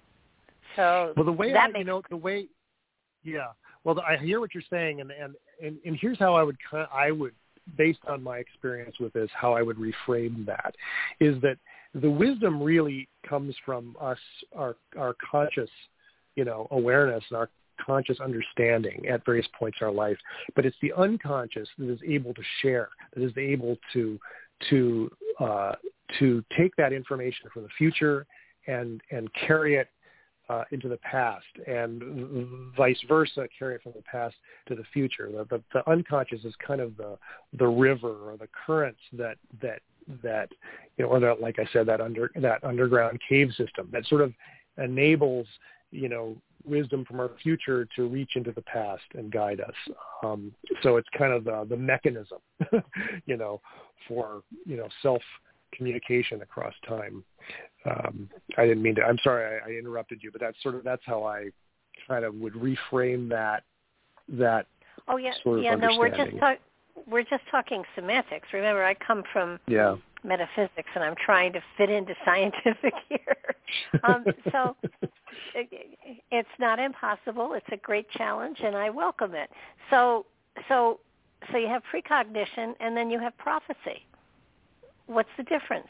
So well, the way that I, makes you know, the way, yeah. Well, I hear what you're saying, and and, and, and here's how I would I would, based on my experience with this, how I would reframe that, is that the wisdom really comes from us, our our conscious, you know, awareness and our conscious understanding at various points in our life. But it's the unconscious that is able to share, that is able to to uh, to take that information from the future and and carry it uh, into the past, and vice versa, carry it from the past to the future. The, the, the unconscious is kind of the the river or the currents that that that you know, or that, like I said, that under that underground cave system that sort of enables, you know, wisdom from our future to reach into the past and guide us. Um, so it's kind of the, the mechanism, you know, for, you know, self-communication across time. Um, I didn't mean to, I'm sorry I, I interrupted you, but that's sort of, that's how I kind of would reframe that, that oh, yeah, sort of yeah, no, we're just, understanding. talk, we're just talking semantics. Remember, I come from yeah. metaphysics, and I'm trying to fit into scientific here. um, so it, it's not impossible. It's a great challenge, and I welcome it. So, so, so you have precognition, and then you have prophecy. What's the difference?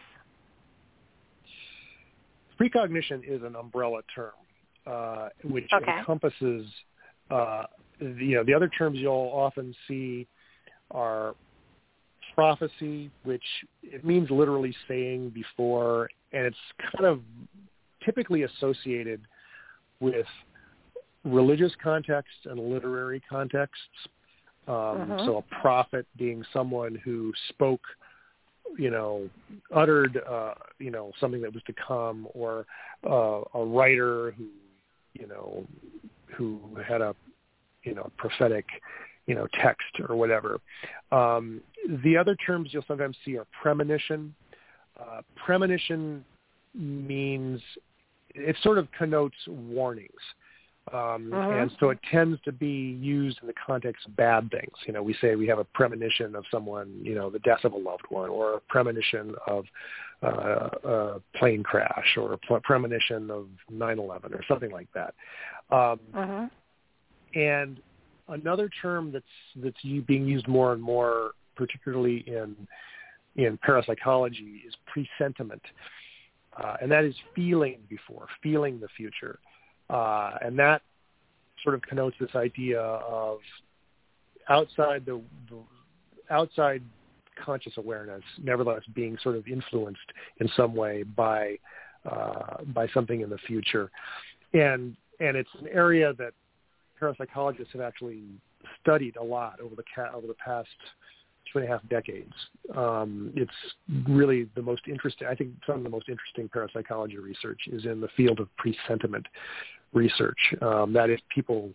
Precognition is an umbrella term, uh, which okay. encompasses, uh, the, you know, the other terms you'll often see are prophecy, which it means literally saying before, and it's kind of typically associated with religious contexts and literary contexts. Um, uh-huh. So a prophet being someone who spoke, you know, uttered, uh, you know, something that was to come, or uh, a writer who, you know, who had a, you know, prophetic, you know, text or whatever. Um, the other terms you'll sometimes see are premonition. Uh, premonition means, it sort of connotes warnings. Um, uh-huh. And so it tends to be used in the context of bad things. You know, we say we have a premonition of someone, you know, the death of a loved one, or a premonition of uh, a plane crash, or a premonition of nine eleven, or something like that. Um, uh-huh. And another term that's that's being used more and more, particularly in in parapsychology, is presentiment, uh, and that is feeling before, feeling the future, uh, and that sort of connotes this idea of outside the, the outside conscious awareness, nevertheless being sort of influenced in some way by uh, by something in the future, and and it's an area that parapsychologists have actually studied a lot over the ca- over the past two and a half decades. Um, it's really the most interesting, I think some of the most interesting parapsychology research is in the field of presentiment research. Um, that is people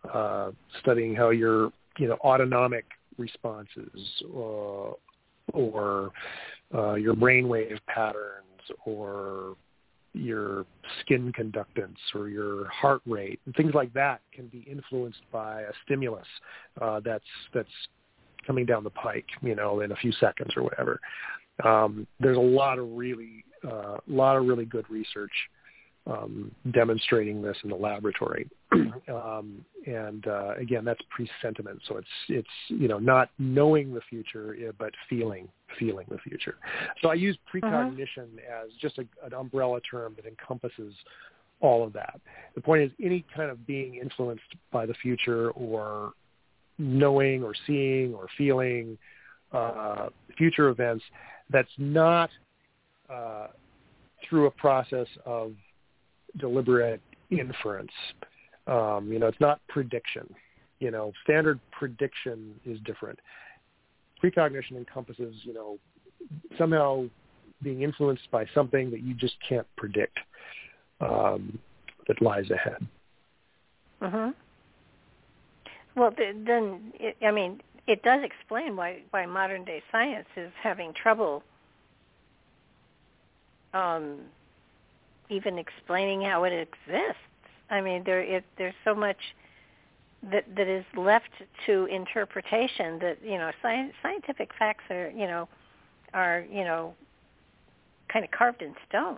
uh, studying how your, you know, autonomic responses uh, or uh, your brainwave patterns or your skin conductance or your heart rate and things like that can be influenced by a stimulus uh, that's that's coming down the pike, you know, in a few seconds or whatever. Um, there's a lot of really, uh, lot of really good research um, demonstrating this in the laboratory. um, and uh, again, that's presentiment. So it's it's you know not knowing the future, but feeling feeling the future. So I use precognition uh-huh. as just a, an umbrella term that encompasses all of that. The point is, any kind of being influenced by the future or knowing or seeing or feeling uh, future events that's not uh, through a process of deliberate inference. Um, you know, it's not prediction. You know, standard prediction is different. Precognition encompasses, you know, somehow being influenced by something that you just can't predict um, that lies ahead. Mm-hmm. Well, then, it, I mean, it does explain why, why modern-day science is having trouble um, even explaining how it exists. I mean, there it, there's so much that that is left to interpretation that, you know, science, scientific facts are, you know, are, you know, kind of carved in stone.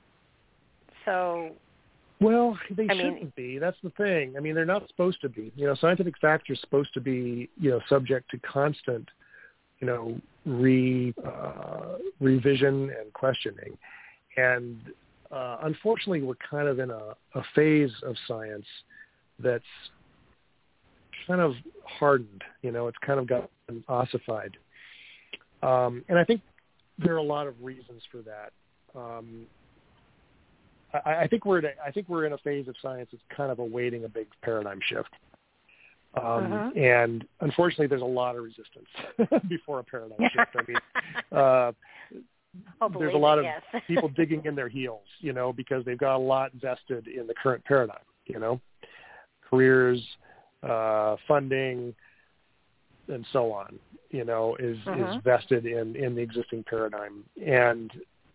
So... Well, they I shouldn't mean, be. That's the thing. I mean, they're not supposed to be. You know, scientific facts are supposed to be, you know, subject to constant, you know, re uh, revision and questioning. And uh, unfortunately, we're kind of in a, a phase of science that's kind of hardened. You know, it's kind of gotten ossified. Um, and I think there are a lot of reasons for that. Um, I, I think we're in a, I think we're in a phase of science that's kind of awaiting a big paradigm shift. Um, uh-huh. And unfortunately, there's a lot of resistance before a paradigm shift. I mean, uh, oh, there's a lot it, of yes. people digging in their heels, you know, because they've got a lot vested in the current paradigm, you know, careers, uh, funding, and so on, you know, is, uh-huh. is vested in, in the existing paradigm. And,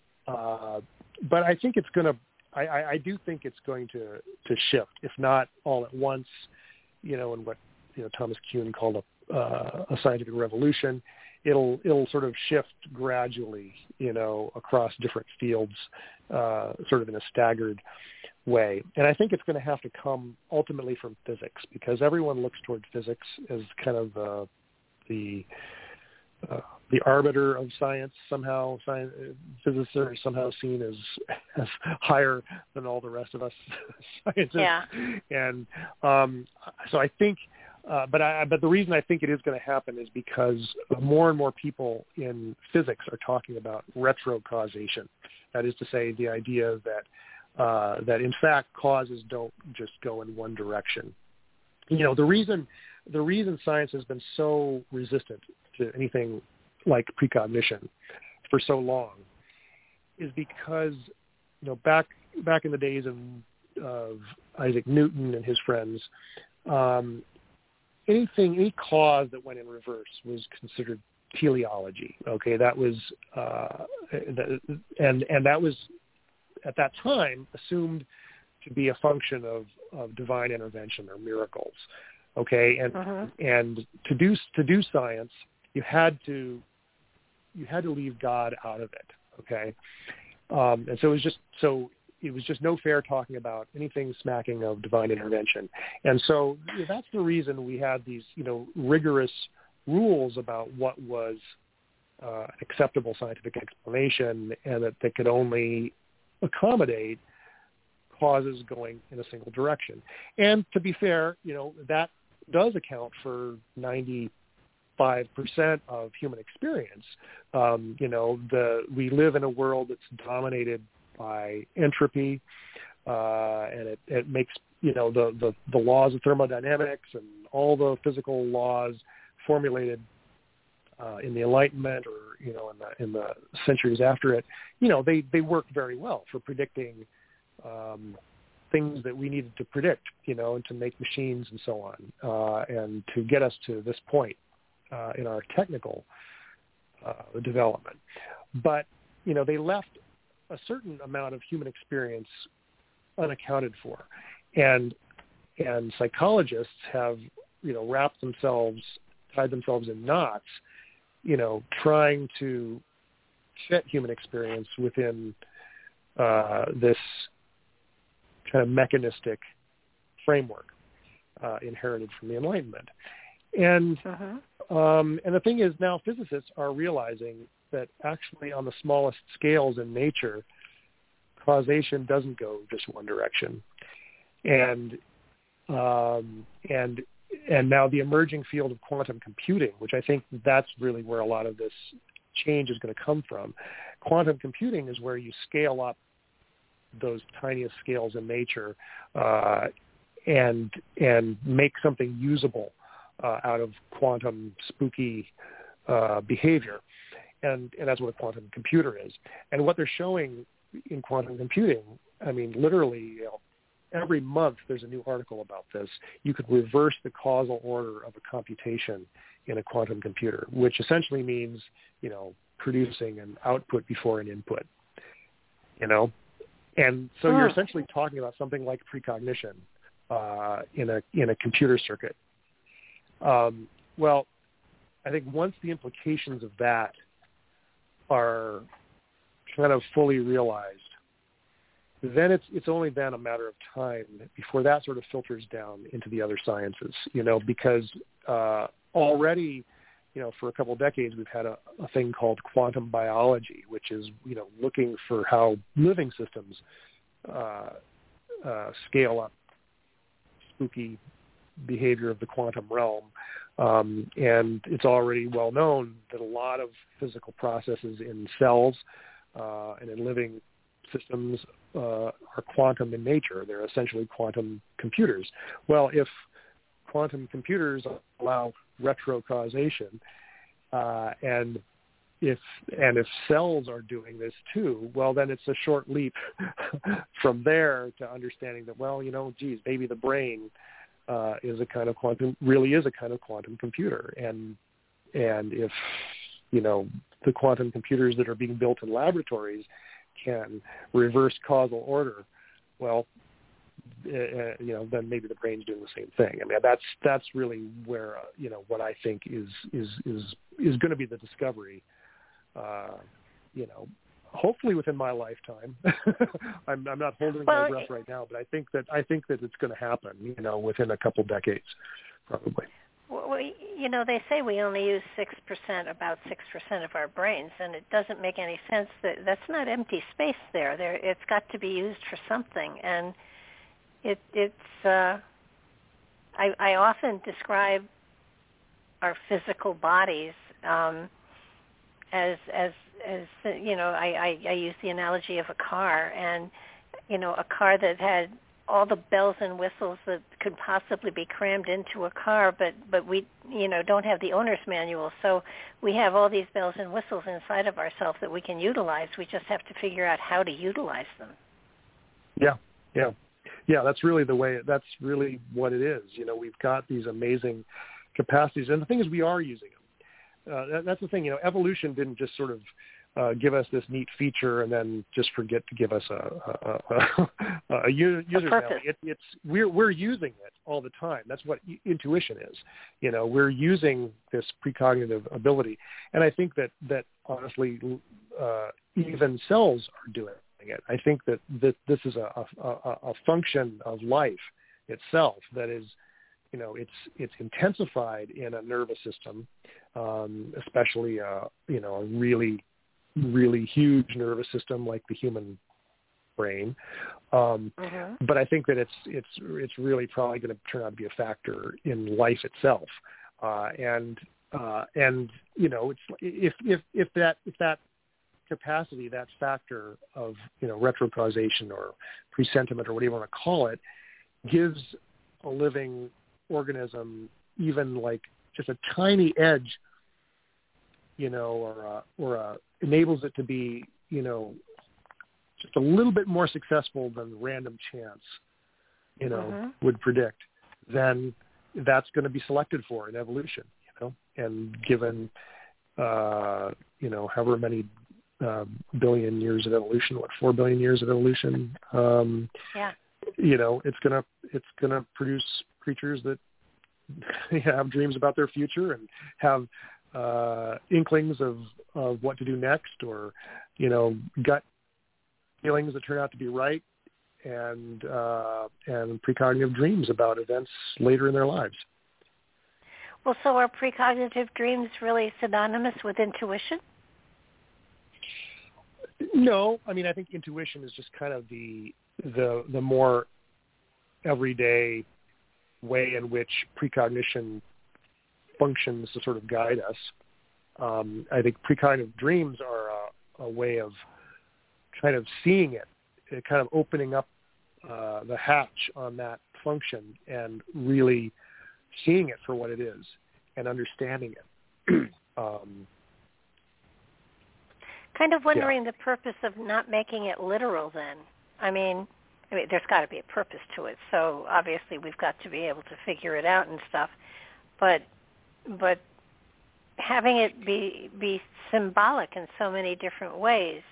uh, but I think it's going to, I, I do think it's going to, to shift, if not all at once, you know, in what, you know, Thomas Kuhn called a, uh, a scientific revolution. It'll, it'll sort of shift gradually, you know, across different fields, uh, sort of in a staggered way. And I think it's going to have to come ultimately from physics, because everyone looks toward physics as kind of uh, the, uh, the arbiter of science. Somehow science, physicists are somehow seen as, as higher than all the rest of us scientists. Yeah. And um, so I think, uh, but I, but the reason I think it is going to happen is because more and more people in physics are talking about retrocausation. That is to say, the idea that uh, that in fact causes don't just go in one direction. You know, the reason the reason science has been so resistant to anything like precognition for so long is because, you know, back back in the days of, of Isaac Newton and his friends, um, anything, any cause that went in reverse was considered teleology. Okay, that was, uh, and and that was at that time assumed to be a function of, of divine intervention or miracles. Okay, and uh-huh. and to do to do science, you had to you had to leave God out of it. Okay, um, and so it was just so it was just no fair talking about anything smacking of divine intervention. And so you know, that's the reason we had these you know rigorous rules about what was uh, an acceptable scientific explanation, and that they could only accommodate causes going in a single direction. And to be fair, you know that does account for ninety-five percent of human experience. Um, you know, the we live in a world that's dominated by entropy, uh, and it, it makes you know the, the the laws of thermodynamics and all the physical laws formulated uh, in the Enlightenment or you know in the in the centuries after it. You know, they they work very well for predicting Um, things that we needed to predict, you know, and to make machines and so on, uh, and to get us to this point uh, in our technical uh, development. But, you know, they left a certain amount of human experience unaccounted for. And and psychologists have, you know, wrapped themselves, tied themselves in knots, you know, trying to fit human experience within uh, this kind of mechanistic framework uh, inherited from the Enlightenment. And uh-huh. um, and the thing is, now physicists are realizing that actually on the smallest scales in nature, causation doesn't go just one direction. And um, and and now the emerging field of quantum computing, which I think that's really where a lot of this change is going to come from. Quantum computing is where you scale up those tiniest scales in nature uh, and and make something usable uh, out of quantum spooky uh, behavior. And, and that's what a quantum computer is. And what they're showing in quantum computing, I mean, literally, you know, every month there's a new article about this. You could reverse the causal order of a computation in a quantum computer, which essentially means, you know, producing an output before an input, you know? And so oh. you're essentially talking about something like precognition uh, in a in a computer circuit. Um, well, I think once the implications of that are kind of fully realized, then it's it's only then a matter of time before that sort of filters down into the other sciences, you know, because uh, already, you know, for a couple of decades we've had a, a thing called quantum biology, which is, you know, looking for how living systems uh, uh, scale up spooky behavior of the quantum realm. Um, and it's already well known that a lot of physical processes in cells uh, and in living systems uh, are quantum in nature. They're essentially quantum computers. Well, if quantum computers allow retrocausation, uh, and if and if cells are doing this too, well, then it's a short leap from there to understanding that, well, you know, geez, maybe the brain Uh, is a kind of quantum, really is a kind of quantum computer. And and if, you know, the quantum computers that are being built in laboratories can reverse causal order, well, uh, you know, then maybe the brain's doing the same thing. I mean, that's that's really where, uh, you know, what I think is is is, is going to be the discovery, uh, you know, hopefully within my lifetime. I'm, I'm not holding well, my breath right now, but I think that I think that it's going to happen, you know, within a couple decades, probably. Well, you know, they say we only use six percent, about six percent of our brains, and it doesn't make any sense. That that's not empty space there. There, it's got to be used for something, and it it's. Uh, I, I often describe our physical bodies um, as as as you know, I, I, I use the analogy of a car, and you know, a car that had all the bells and whistles that could possibly be crammed into a car, but but we you know don't have the owner's manual, so we have all these bells and whistles inside of ourselves that we can utilize. We just have to figure out how to utilize them. Yeah, yeah, yeah. That's really the way. That's really what it is. You know, we've got these amazing capacities, and the thing is, we are using them. Uh, that, that's the thing, you know, evolution didn't just sort of uh, give us this neat feature and then just forget to give us a, a, a, a user value. It, it's we're we're using it all the time. That's what intuition is. You know, we're using this precognitive ability, and I think that that honestly, uh, even cells are doing it. I think that that this is a, a, a function of life itself that is, you know, it's it's intensified in a nervous system, um, especially uh, you know, a really really huge nervous system like the human brain. Um, uh-huh. But I think that it's it's it's really probably going to turn out to be a factor in life itself. Uh, and uh, and you know, it's if if if that if that capacity, that factor of, you know, retrocausation or presentiment or whatever you want to call it, gives a living organism even like just a tiny edge, you know, or a, or a, enables it to be, you know, just a little bit more successful than random chance, you know, mm-hmm. would predict, then that's going to be selected for in evolution, you know, and given, uh, you know, however many uh, billion years of evolution, what, four billion years of evolution, um, yeah. you know, it's going to, it's going to produce creatures that have dreams about their future and have uh, inklings of, of what to do next, or, you know, gut feelings that turn out to be right, and uh, and precognitive dreams about events later in their lives. Well, so are precognitive dreams really synonymous with intuition? No, I mean, I think intuition is just kind of the the the more everyday way in which precognition functions to sort of guide us. Um, I think precognitive dreams are a, a way of kind of seeing it, it kind of opening up uh, the hatch on that function and really seeing it for what it is and understanding it. um, kind of wondering yeah. the purpose of not making it literal then. I mean, I mean, there's got to be a purpose to it. So obviously we've got to be able to figure it out and stuff. But but having it be be symbolic in so many different ways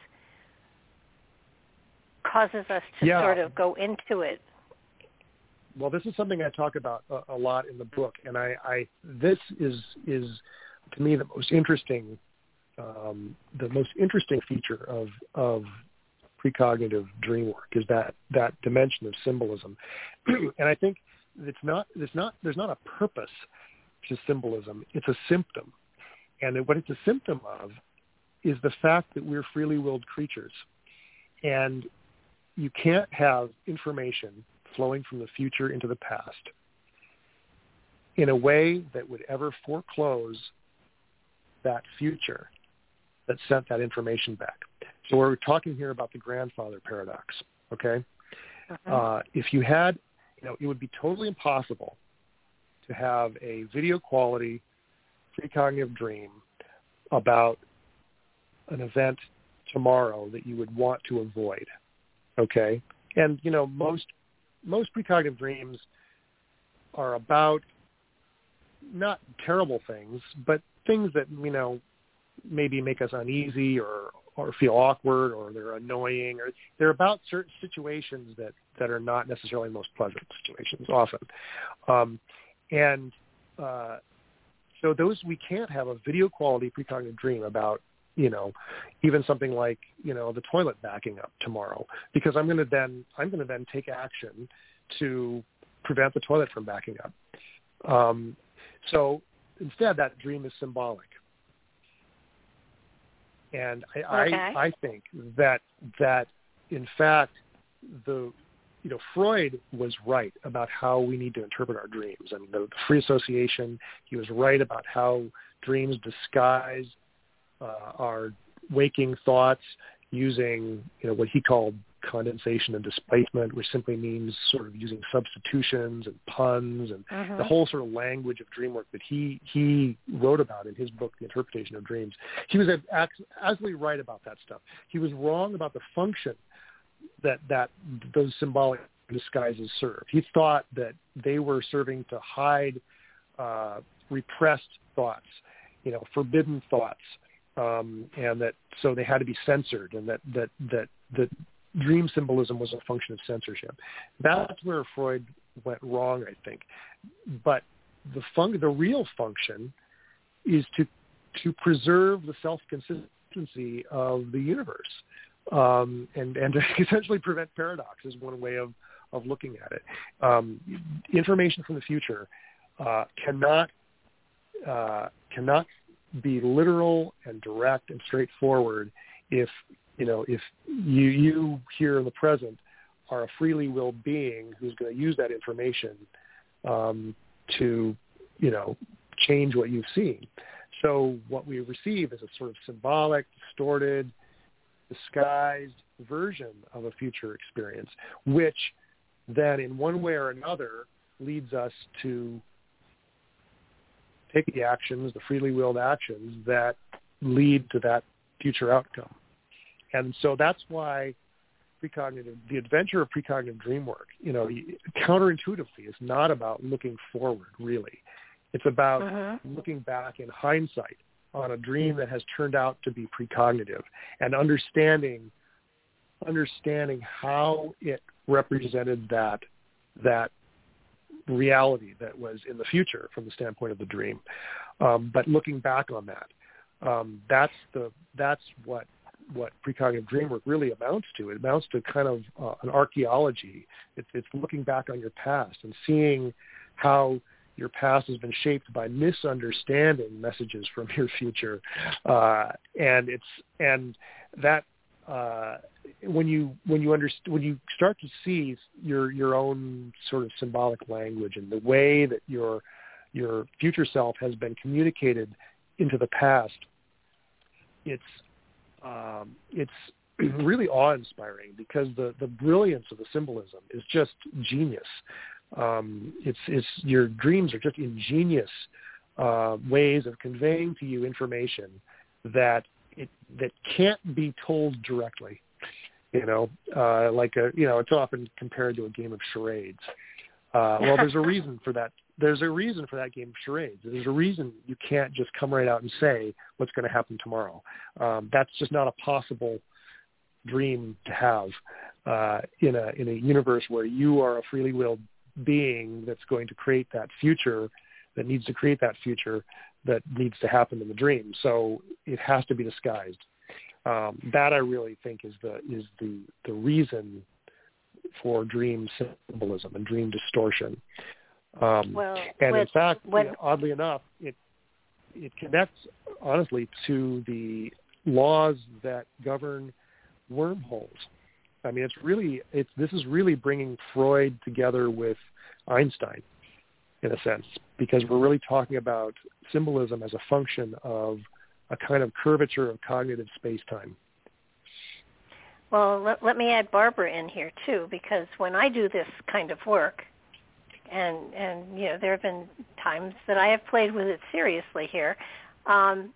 causes us to yeah. sort of go into it. Well, this is something I talk about a, a lot in the book, and I, I this is is to me the most interesting um, the most interesting feature of of precognitive dream work is that that dimension of symbolism, and I think it's not it's not there's not a purpose to symbolism; it's a symptom, and what it's a symptom of is the fact that we're freely willed creatures, and you can't have information flowing from the future into the past in a way that would ever foreclose that future that sent that information back. So we're talking here about the grandfather paradox, okay? Uh-huh. Uh, if you had, you know, it would be totally impossible to have a video quality precognitive dream about an event tomorrow that you would want to avoid. Okay, and you know most most precognitive dreams are about not terrible things, but things that you know maybe make us uneasy or or feel awkward or they're annoying, or they're about certain situations that, that are not necessarily the most pleasant situations often, um, and uh, so those we can't have a video quality precognitive dream about. You know, even something like, you know, the toilet backing up tomorrow, because I'm going to then, I'm going to then take action to prevent the toilet from backing up. Um, so instead that dream is symbolic. And I, okay. I, I think that, that in fact, the, you know, Freud was right about how we need to interpret our dreams. I mean, the, the free association, he was right about how dreams disguise Uh, our waking thoughts using, you know, what he called condensation and displacement, which simply means sort of using substitutions and puns and uh-huh. the whole sort of language of dream work that he he wrote about in his book, The Interpretation of Dreams. He was absolutely right about that stuff. He was wrong about the function that that those symbolic disguises serve. He thought that they were serving to hide uh, repressed thoughts, you know, forbidden thoughts. Um, and that so they had to be censored, and that that that that dream symbolism was a function of censorship. That's where Freud went wrong, I think. But the fun- the real function is to to preserve the self-consistency of the universe, um, and and to essentially prevent paradox is one way of of looking at it. Um, information from the future uh, cannot uh, cannot be literal and direct and straightforward if, you know, if you, you here in the present are a freely willed being who's going to use that information um, to, you know, change what you've seen. So what we receive is a sort of symbolic, distorted, disguised version of a future experience, which then in one way or another leads us to take the actions, the freely willed actions that lead to that future outcome. And so that's why precognitive, the adventure of precognitive dream work, you know, counterintuitively, is not about looking forward, really. It's about mm-hmm. looking back in hindsight on a dream that has turned out to be precognitive and understanding, understanding how it represented that that reality that was in the future from the standpoint of the dream. Um, but looking back on that, um, that's the that's what what precognitive dream work really amounts to. It amounts to kind of uh, an archaeology. It's, it's looking back on your past and seeing how your past has been shaped by misunderstanding messages from your future, uh, and it's and that uh, when you when you underst- when you start to see your your own sort of symbolic language and the way that your your future self has been communicated into the past, it's um, it's really awe-inspiring because the the brilliance of the symbolism is just genius. Um, it's, it's your dreams are just ingenious uh, ways of conveying to you information that it that can't be told directly. You know, uh, like a you know, it's often compared to a game of charades. Uh, well, there's a reason for that. There's a reason for that game of charades. There's a reason you can't just come right out and say what's going to happen tomorrow. Um, that's just not a possible dream to have uh, in a in a universe where you are a freely willed being that's going to create that future, that needs to create that future that needs to happen in the dream. So it has to be disguised. Um, that I really think is the is the the reason for dream symbolism and dream distortion. Um, well, and with, in fact, when, you know, oddly enough, it it connects honestly to the laws that govern wormholes. I mean, it's really, it's, this is really bringing Freud together with Einstein, in a sense, because we're really talking about symbolism as a function of a kind of curvature of cognitive space-time. Well, let, let me add Barbara in here, too, because when I do this kind of work, and, and you know, there have been times that I have played with it seriously here, um,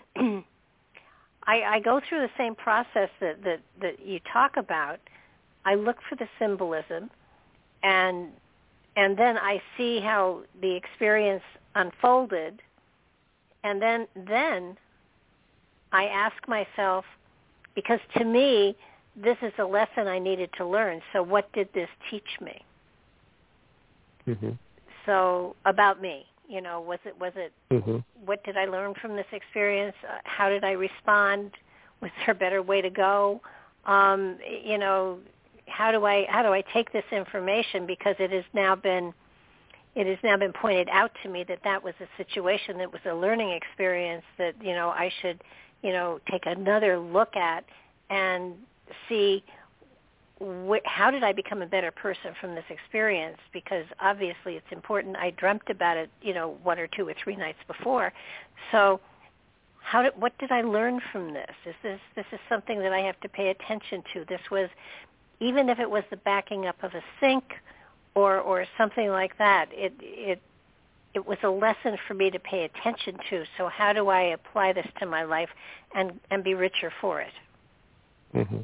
I, I go through the same process that, that, that you talk about. I look for the symbolism, and and then I see how the experience unfolded, and then then I ask myself, because to me, this is a lesson I needed to learn, so what did this teach me? Mm-hmm. So about me. You know, was it, was it, mm-hmm. what did I learn from this experience? Uh, how did I respond? Was there a better way to go? Um, you know, how do I, how do I take this information? Because it has now been, it has now been pointed out to me that that was a situation, that was a learning experience that, you know, I should, you know, take another look at and see Wh- how did I become a better person from this experience? Because obviously it's important. I dreamt about it, you know, one or two or three nights before. So how did, what did I learn from this? Is this, this is something that I have to pay attention to. This was, even if it was the backing up of a sink or, or something like that, it, it, it was a lesson for me to pay attention to. So how do I apply this to my life and, and be richer for it? Mm-hmm.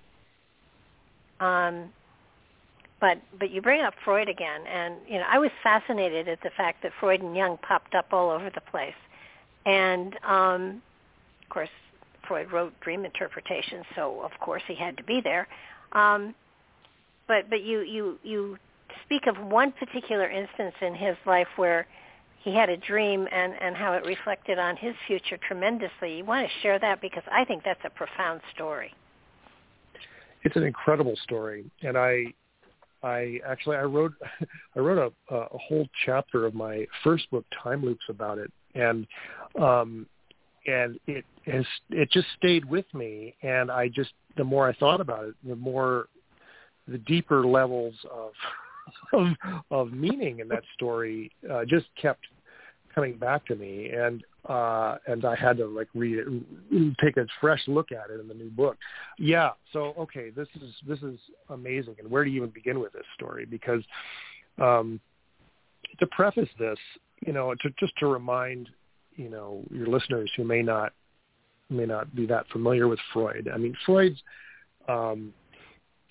Um, but but you bring up Freud again, and you know I was fascinated at the fact that Freud and Jung popped up all over the place, and um, of course Freud wrote dream interpretation, so of course he had to be there. Um, but but you you you speak of one particular instance in his life where he had a dream and, and how it reflected on his future tremendously. You want to share that, because I think that's a profound story. It's an incredible story, and I, I actually I wrote, I wrote a, a whole chapter of my first book, Time Loops, about it, and, um, and it has it just stayed with me, and I just the more I thought about it, the more, the deeper levels of, of, of meaning in that story uh, just kept coming back to me, and uh, and I had to like read it, take a fresh look at it in the new book. Yeah. So okay, this is this is amazing. And where do you even begin with this story? Because um, to preface this, you know, to just to remind, you know, your listeners who may not may not be that familiar with Freud. I mean, Freud's um,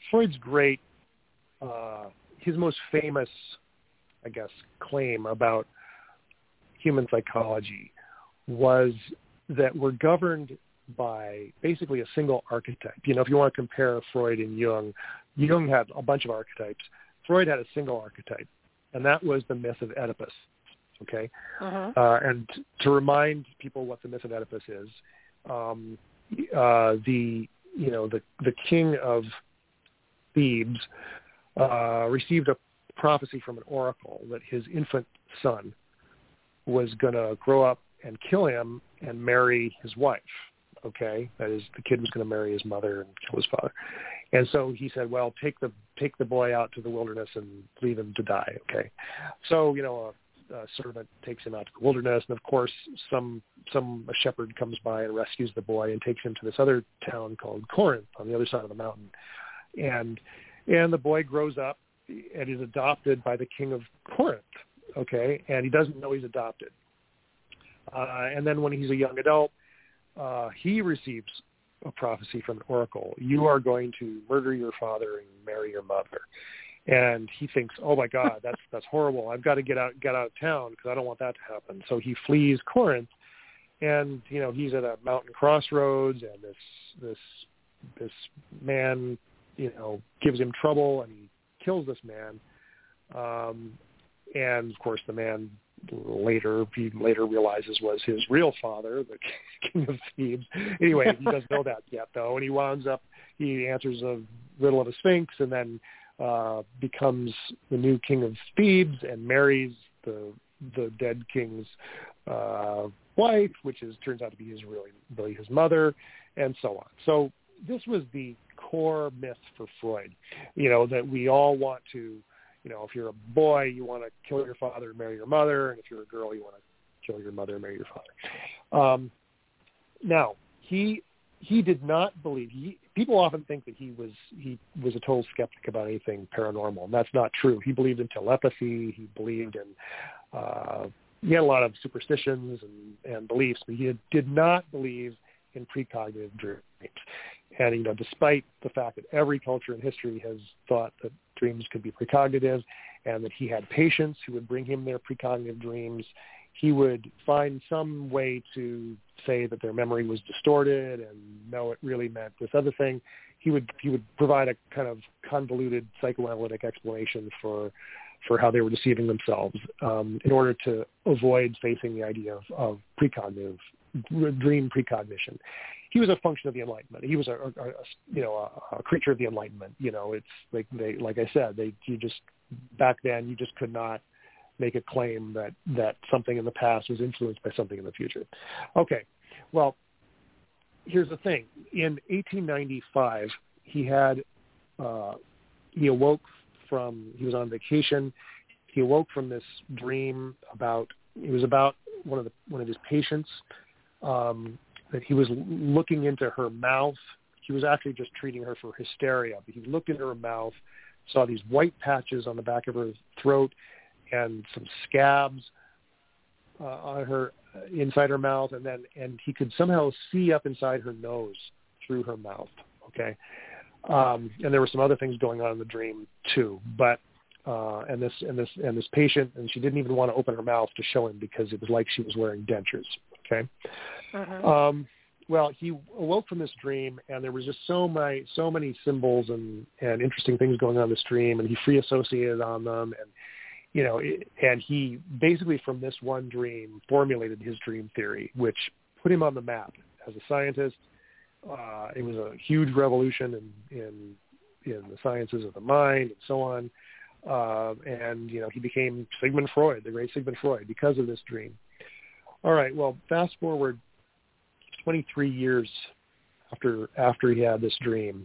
Freud's great, uh, his most famous, I guess, claim about human psychology was that we're governed by basically a single archetype. You know, if you want to compare Freud and Jung, Jung had a bunch of archetypes. Freud had a single archetype, and that was the myth of Oedipus. Okay, uh-huh. uh, and to remind people what the myth of Oedipus is, um, uh, the you know the the king of Thebes uh, received a prophecy from an oracle that his infant son was going to grow up and kill him and marry his wife. Okay, that is, the kid was going to marry his mother and kill his father. And so he said, well, take the take the boy out to the wilderness and leave him to die. Okay, so you know a, a servant takes him out to the wilderness, and of course some some a shepherd comes by and rescues the boy and takes him to this other town called Corinth on the other side of the mountain. And and the boy grows up and is adopted by the king of Corinth. Okay, and he doesn't know he's adopted. Uh, and then when he's a young adult, uh, he receives a prophecy from an oracle. You are going to murder your father and marry your mother. And he thinks, oh my God, that's that's horrible. I've got to get out get out of town because I don't want that to happen. So he flees Corinth, and you know he's at a mountain crossroads, and this this this man you know gives him trouble, and he kills this man. Um, and of course, the man later he later realizes was his real father, the king of Thebes. Anyway, he doesn't know that yet, though, and he winds up he answers a riddle of a sphinx, and then uh, becomes the new king of Thebes and marries the the dead king's uh, wife, which is turns out to be his really really his mother, and so on. So this was the core myth for Freud, you know, that we all want to. You know, if you're a boy, you want to kill your father and marry your mother, and if you're a girl, you want to kill your mother and marry your father. Um, now, he he did not believe. He, people often think that he was he was a total skeptic about anything paranormal, and that's not true. He believed in telepathy. He believed in uh, he had a lot of superstitions and, and beliefs, but he did not believe in precognitive dreams. And, you know, despite the fact that every culture in history has thought that dreams could be precognitive and that he had patients who would bring him their precognitive dreams, he would find some way to say that their memory was distorted and no, it really meant this other thing. He would he would provide a kind of convoluted psychoanalytic explanation for for how they were deceiving themselves um, in order to avoid facing the idea of, of precognitive dream precognition. He was a function of the Enlightenment. He was a, a, a you know a, a creature of the Enlightenment. You know, it's like they like I said, they you just back then you just could not make a claim that that something in the past was influenced by something in the future. Okay, well, here's the thing. In eighteen ninety-five, he had uh, he awoke from he was on vacation. He awoke from this dream about it was about one of the one of his patients. Um, that he was looking into her mouth. He was actually just treating her for hysteria, but he looked into her mouth, saw these white patches on the back of her throat and some scabs uh, on her uh, inside her mouth, and then and he could somehow see up inside her nose through her mouth. Okay, um, and there were some other things going on in the dream too, but uh, and this and this and this patient, and she didn't even want to open her mouth to show him because it was like she was wearing dentures. Okay. Uh-huh. Um, well, he awoke from this dream, and there was just so many, so many symbols and, and interesting things going on in this dream, and he free associated on them, and you know, it, and he basically from this one dream formulated his dream theory, which put him on the map as a scientist. Uh, it was a huge revolution in, in in the sciences of the mind and so on, uh, and you know, he became Sigmund Freud, the great Sigmund Freud, because of this dream. All right. Well, fast forward twenty-three years after after he had this dream,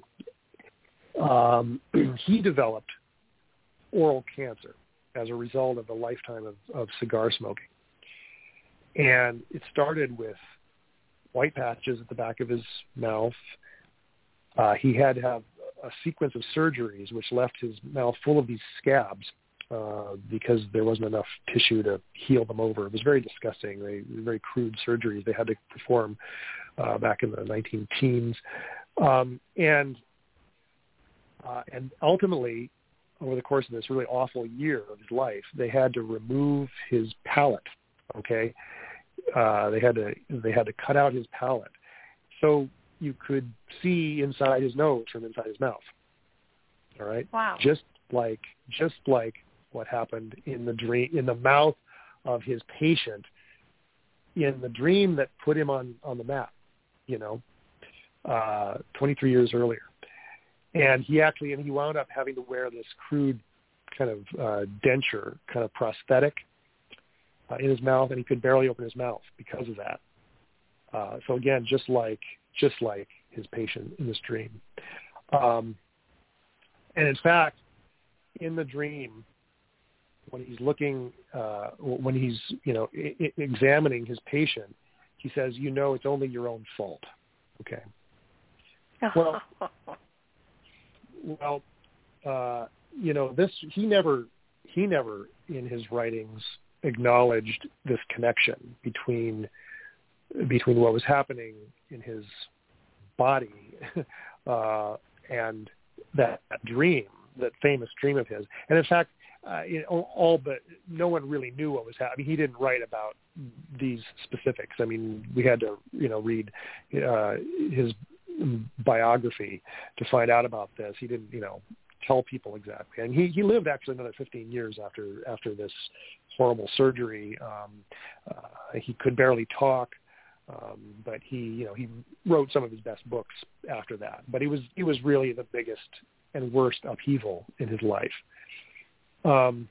um, he developed oral cancer as a result of a lifetime of, of cigar smoking. And it started with white patches at the back of his mouth. Uh, he had to have a sequence of surgeries which left his mouth full of these scabs. Uh, because there wasn't enough tissue to heal them over. It was very disgusting. They very crude surgeries they had to perform uh, back in the nineteen teens. Um, and Uh, and ultimately, over the course of this really awful year of his life, they had to remove his palate. Okay, uh, they had to they had to cut out his palate, so you could see inside his nose from inside his mouth. All right. Wow. Just like just like what happened in the dream, in the mouth of his patient, in the dream that put him on, on the map, you know, uh, twenty-three years earlier. And he actually, and he wound up having to wear this crude kind of uh, denture, kind of prosthetic uh, in his mouth, and he could barely open his mouth because of that. Uh, so again, just like just like his patient in this dream. Um, and in fact, in the dream, when he's looking, uh, when he's, you know, I- I examining his patient, he says, you know, it's only your own fault. Okay. Well, well, uh, you know, this, he never, he never in his writings acknowledged this connection between, between what was happening in his body uh, and that, that dream, that famous dream of his. And in fact, uh, you know, all but no one really knew what was happening. He didn't write about these specifics. I mean, we had to, you know, read uh, his biography to find out about this. He didn't, you know, tell people exactly. And he, he lived actually another fifteen years after after this horrible surgery. Um, uh, he could barely talk. Um, but he, you know, he wrote some of his best books after that. But he was he was really the biggest and worst upheaval in his life. Um,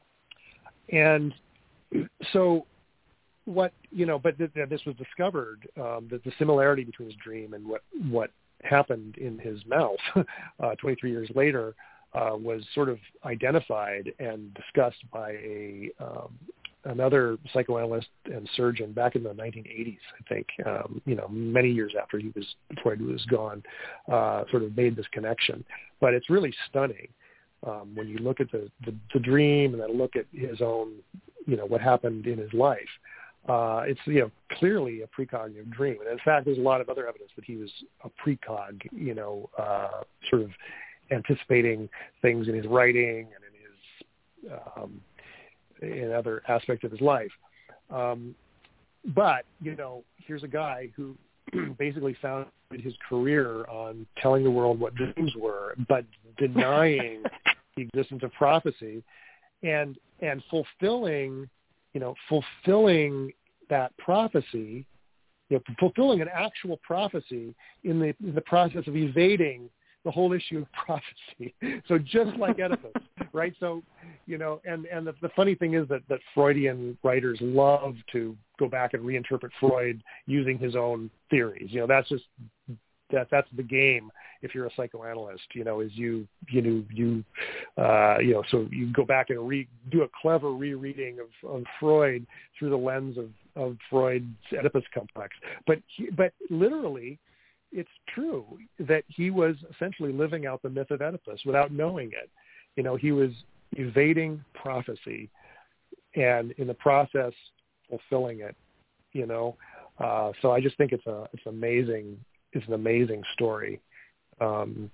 and so, what you know, but th- this was discovered um, that the similarity between his dream and what what happened in his mouth uh, twenty-three years later uh, was sort of identified and discussed by a um, another psychoanalyst and surgeon back in the nineteen eighties, I think, um, you know, many years after he was, Freud was gone, uh, sort of made this connection. But it's really stunning um, when you look at the, the, the dream and then look at his own, you know, what happened in his life. Uh, it's, you know, clearly a precognitive dream. And in fact, there's a lot of other evidence that he was a precog, you know, uh, sort of anticipating things in his writing and in his, um, in other aspects of his life. Um, but, you know, here's a guy who basically founded his career on telling the world what dreams were, but denying the existence of prophecy and, and fulfilling, you know, fulfilling that prophecy, you know, fulfilling an actual prophecy in the, in the process of evading the whole issue of prophecy. So just like Oedipus, right? So, you know, and, and the, the funny thing is that, that Freudian writers love to go back and reinterpret Freud using his own theories. You know, that's just, that that's the game if you're a psychoanalyst, you know, is you, you know, you, uh, you know, so you go back and re, do a clever rereading of, of Freud through the lens of, of Freud's Oedipus complex. But, he, but literally, it's true that he was essentially living out the myth of Oedipus without knowing it. You know, he was evading prophecy and in the process fulfilling it, you know. Uh, so I just think it's a it's amazing it's an amazing story. Um,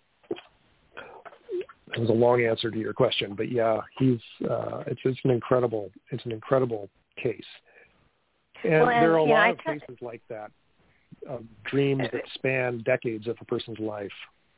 it was a long answer to your question, but yeah, he's uh, it's it's an incredible it's an incredible case. And, well, and there are a lot know, of cases like that. Of dreams that span decades of a person's life.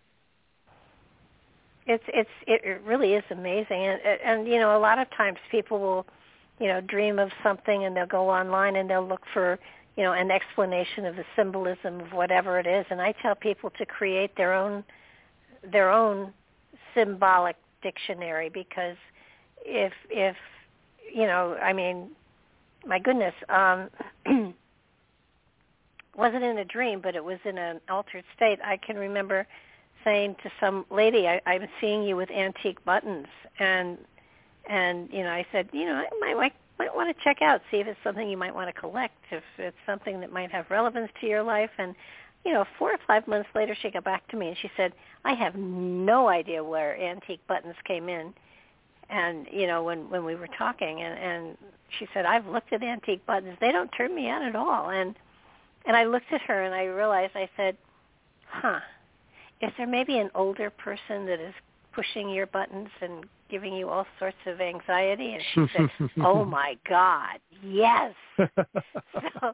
It's it's it really is amazing, and and you know a lot of times people will, you know, dream of something and they'll go online and they'll look for, you know, an explanation of the symbolism of whatever it is, and I tell people to create their own their own symbolic dictionary, because if if you know, I mean, my goodness. Um, wasn't in a dream, but it was in an altered state. I can remember saying to some lady, I, I'm seeing you with antique buttons. And, and you know, I said, you know, I might, might, might want to check out, see if it's something you might want to collect, if it's something that might have relevance to your life. And, you know, four or five months later, she got back to me and she said, I have no idea where antique buttons came in. And, you know, when, when we were talking, and, and she said, I've looked at antique buttons. They don't turn me on at all. And, And I looked at her and I realized, I said, huh, is there maybe an older person that is pushing your buttons and giving you all sorts of anxiety? And she said, oh, my God, yes. so,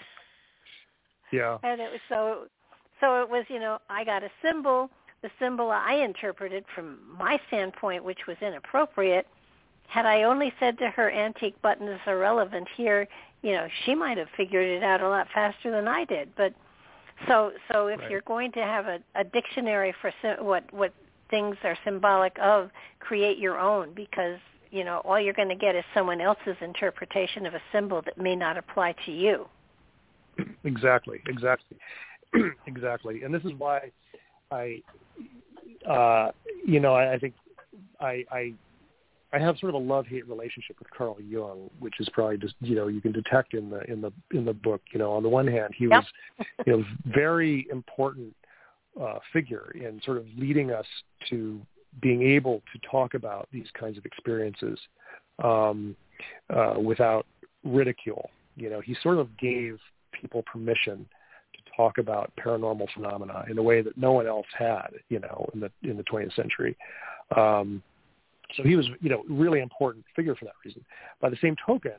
yeah. And it was so, so it was, you know, I got a symbol. The symbol I interpreted from my standpoint, which was inappropriate. Had I only said to her, antique buttons are relevant here, you know, she might have figured it out a lot faster than I did. But so, so if right. you're going to have a, a dictionary for what what things are symbolic of, create your own, because, you know, all you're going to get is someone else's interpretation of a symbol that may not apply to you. Exactly, exactly, exactly. And this is why I, uh, you know, I, I think I, I, I have sort of a love-hate relationship with Carl Jung, which is probably just, you know, you can detect in the in the in the book. You know, on the one hand, he was, yep. you know, very important uh, figure in sort of leading us to being able to talk about these kinds of experiences um, uh, without ridicule. You know, he sort of gave people permission to talk about paranormal phenomena in a way that no one else had, you know, in the in the twentieth century. Um, so he was, you know, really important figure for that reason. By the same token,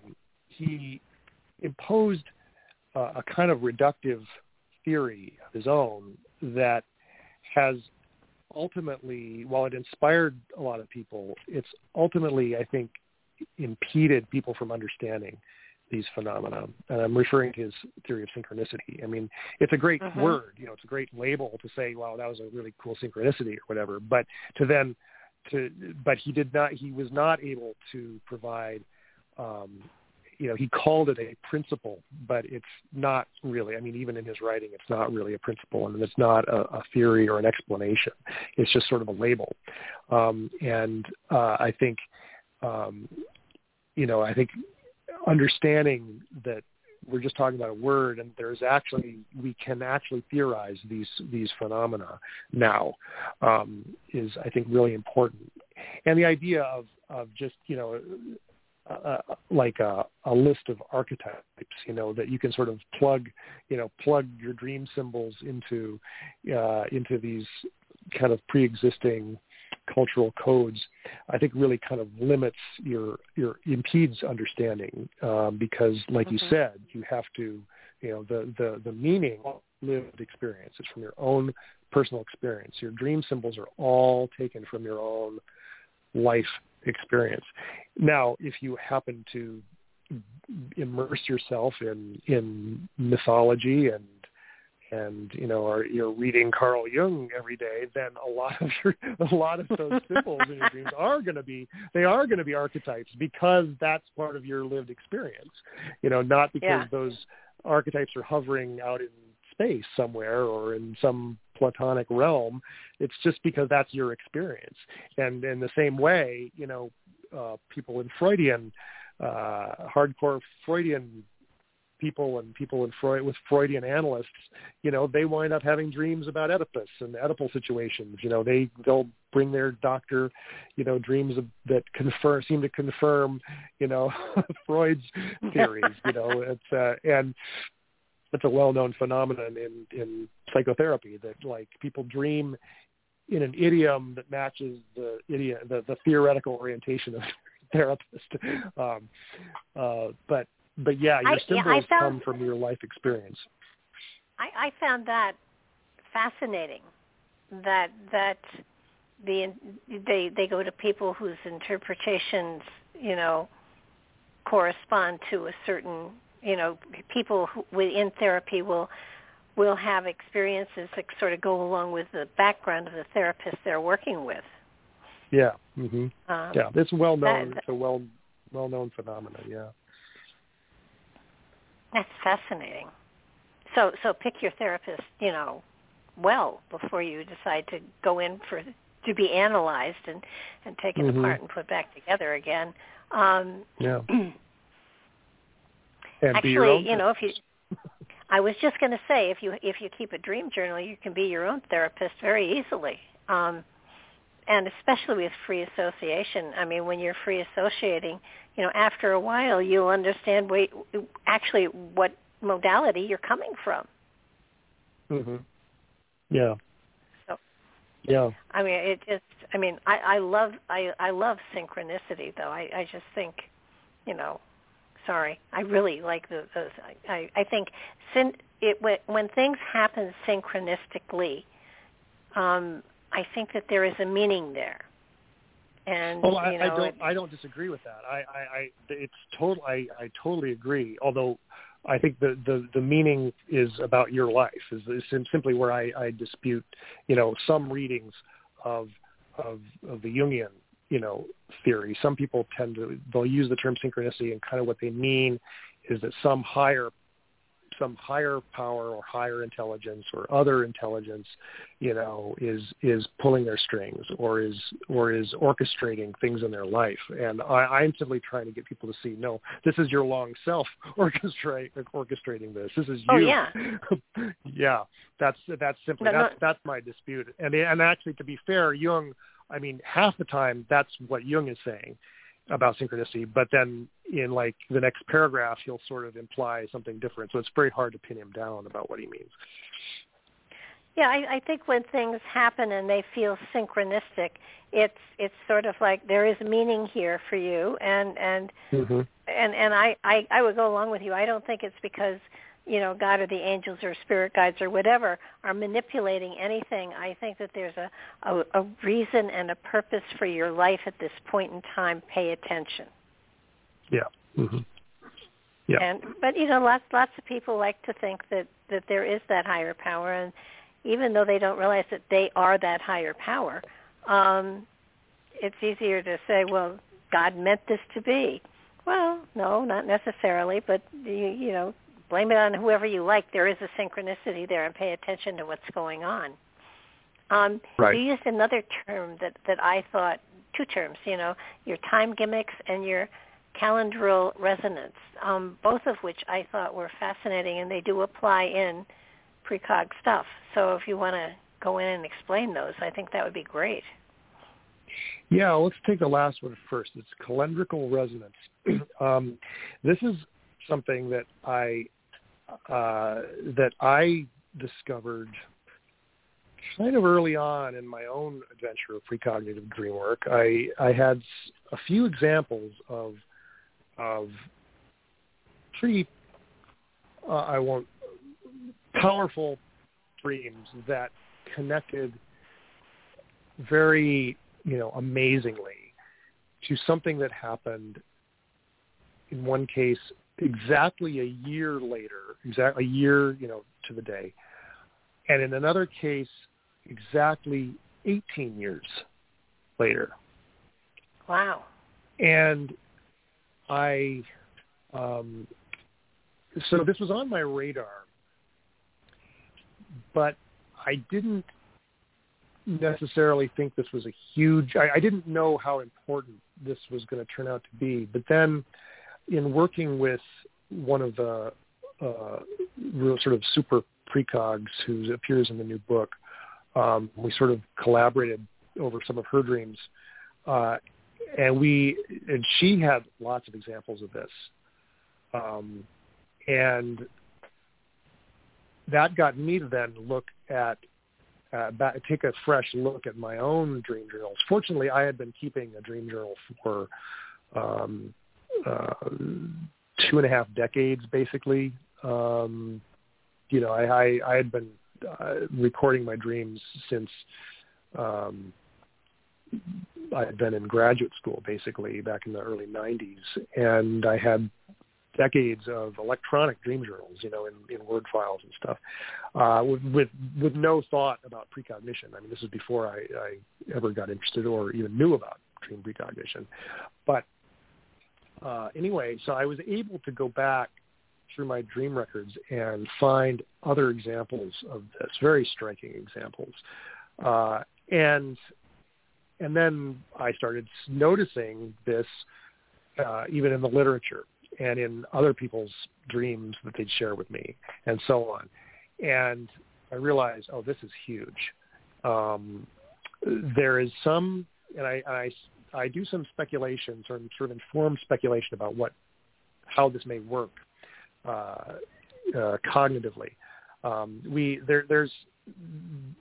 he imposed uh, a kind of reductive theory of his own that has ultimately, while it inspired a lot of people, it's ultimately, I think, impeded people from understanding these phenomena. And I'm referring to his theory of synchronicity. I mean, it's a great mm-hmm. word, you know, it's a great label to say, wow, that was a really cool synchronicity or whatever. But to then, to, but he did not, he was not able to provide, um, you know, he called it a principle, but it's not really, I mean, even in his writing, it's not really a principle, and it's not a, a theory or an explanation. It's just sort of a label. Um, and uh, I think, um, you know, I think understanding that we're just talking about a word, and there's actually, we can actually theorize these these phenomena now, um, is, I think, really important. And the idea of, of just, you know, uh, like a, a list of archetypes, you know, that you can sort of plug, you know, plug your dream symbols into uh, into these kind of pre-existing cultural codes, I think really kind of limits your, your impedes understanding um, because, like mm-hmm. you said, you have to, you know, the, the, the meaning of lived experience is from your own personal experience. Your dream symbols are all taken from your own life experience. Now, if you happen to immerse yourself in, in mythology and and, you know, are you're reading Carl Jung every day, then a lot of your, a lot of those symbols in your dreams are going to be, they are going to be archetypes because that's part of your lived experience, you know, not because yeah. those archetypes are hovering out in space somewhere or in some platonic realm. It's just because that's your experience. And in the same way, you know, uh, people in Freudian, uh, hardcore Freudian people and people in Freud with Freudian analysts, you know, they wind up having dreams about Oedipus and Oedipal situations. You know, they they'll bring their doctor, you know, dreams of, that confirm seem to confirm, you know, Freud's theories. You know, it's uh, and it's a well-known phenomenon in in psychotherapy that like people dream in an idiom that matches the idiom, the, the theoretical orientation of the therapist. Um, uh, but But yeah, your I, symbols yeah, found, come from your life experience. I, I found that fascinating. That that the they they go to people whose interpretations, you know, correspond to a certain, you know, people who, within therapy will will have experiences that sort of go along with the background of the therapist they're working with. Yeah. Mm-hmm. Um, yeah, it's well known. That, it's a well well known phenomenon. Yeah. That's fascinating. So so pick your therapist, you know, well before you decide to go in for to be analyzed and, and taken mm-hmm. apart and put back together again. Um, yeah. and actually, be your own you know, if you, I was just going to say, if you if you keep a dream journal, you can be your own therapist very easily. Um, and especially with free association. I mean, when you're free associating, you know, after a while, you'll understand wait, actually what modality you're coming from. Mm-hmm. Yeah. So, Yeah. I mean, it just. I mean, I, I love I, I love synchronicity, though. I, I just think, you know, sorry, I really like the. the I I think syn, it when, when things happen synchronistically, um, I think that there is a meaning there. And oh, I, you know, I don't it, I don't disagree with that. I, I, I it's total. I, I totally agree. Although I think the, the, the meaning is about your life. Is, is simply where I, I dispute, you know, some readings of of of the Jungian, you know, theory. Some people tend to they'll use the term synchronicity, and kind of what they mean is that some higher some higher power or higher intelligence or other intelligence, you know, is is pulling their strings or is or is orchestrating things in their life. And I, I'm simply trying to get people to see, no, this is your long self orchestrate orchestrating this. This is you. Oh yeah, yeah. That's that's simply no, that's no. that's my dispute. And and actually, to be fair, Jung, I mean, half the time that's what Jung is saying about synchronicity, but then in like the next paragraph, he'll sort of imply something different. So it's very hard to pin him down about what he means. Yeah, I, I think when things happen and they feel synchronistic, it's it's sort of like there is meaning here for you, and and mm-hmm. and and I, I I would go along with you. I don't think it's because, you know, God or the angels or spirit guides or whatever are manipulating anything. I think that there's a, a, a reason and a purpose for your life at this point in time. Pay attention. Yeah. Mm-hmm. Yeah. And but you know, lots lots of people like to think that, that there is that higher power, and even though they don't realize that they are that higher power, um, it's easier to say, well, God meant this to be. Well, no, not necessarily, but you, you know, blame it on whoever you like. There is a synchronicity there, and pay attention to what's going on. Um, right. You used another term that, that I thought, two terms, you know, your time gimmicks and your calendaral resonance, um, both of which I thought were fascinating, and they do apply in precog stuff. So if you want to go in and explain those, I think that would be great. Yeah, let's take the last one first. It's calendrical resonance. um, this is something that I uh, that I discovered kind of early on in my own adventure of precognitive dream work. I I had a few examples of of pretty uh, I won't powerful dreams that connected very, you know, amazingly to something that happened in one case exactly a year later, exactly a year, you know, to the day. And in another case, exactly eighteen years later. Wow. And I, um, so this was on my radar, but I didn't necessarily think this was a huge, I, I didn't know how important this was going to turn out to be. But then in working with one of the uh, real sort of super precogs who appears in the new book, um, we sort of collaborated over some of her dreams. Uh, and we, and she had lots of examples of this. Um, and that got me to then look at, uh, back, take a fresh look at my own dream journals. Fortunately, I had been keeping a dream journal for um, uh, two and a half decades, basically. Um, you know, I, I, I had been uh, recording my dreams since um, I had been in graduate school, basically, back in the early nineties. And I had decades of electronic dream journals, you know, in, in Word files and stuff, uh, with, with with no thought about precognition. I mean, this is before I, I ever got interested or even knew about dream precognition. But uh, anyway, so I was able to go back through my dream records and find other examples of this, very striking examples. Uh, and and then I started noticing this uh, even in the literature and in other people's dreams that they'd share with me, and so on. And I realized, oh, this is huge. Um, there is some, and I, I, I do some speculation, sort of, sort of informed speculation about what, how this may work uh, uh, cognitively. Um, we there, there's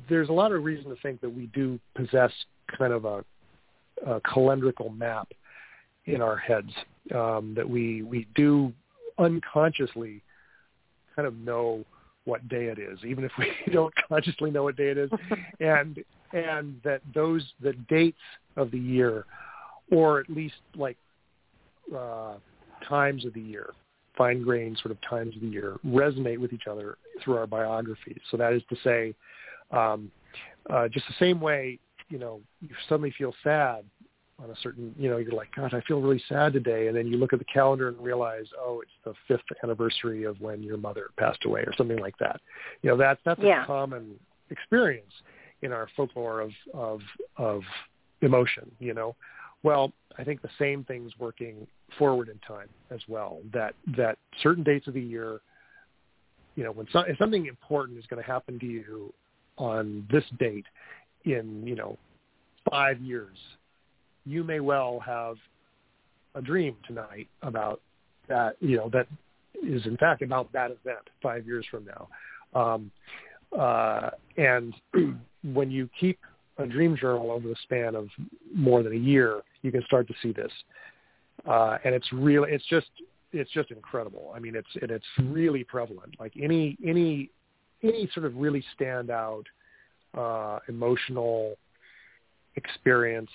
there's a lot of reason to think that we do possess kind of a, a calendrical map in our heads, um, that we we do unconsciously kind of know what day it is, even if we don't consciously know what day it is, and and that those the dates of the year, or at least like uh, times of the year, fine-grained sort of times of the year, resonate with each other through our biographies. So that is to say, um, uh, just the same way, you know, you suddenly feel sad on a certain, you know, you're like, God, I feel really sad today. And then you look at the calendar and realize, oh, it's the fifth anniversary of when your mother passed away or something like that. You know, that, that's yeah. a common experience in our folklore of, of, of emotion, you know. Well, I think the same thing's working forward in time as well, that, that certain dates of the year, you know, when so, if something important is going to happen to you on this date in, you know, five years, you may well have a dream tonight about that, you know, that is in fact about that event five years from now. Um, uh, and when you keep a dream journal over the span of more than a year, you can start to see this. Uh, and it's really, it's just, it's just incredible. I mean, it's, and it's really prevalent. Like any, any, any sort of really standout, uh, emotional experience,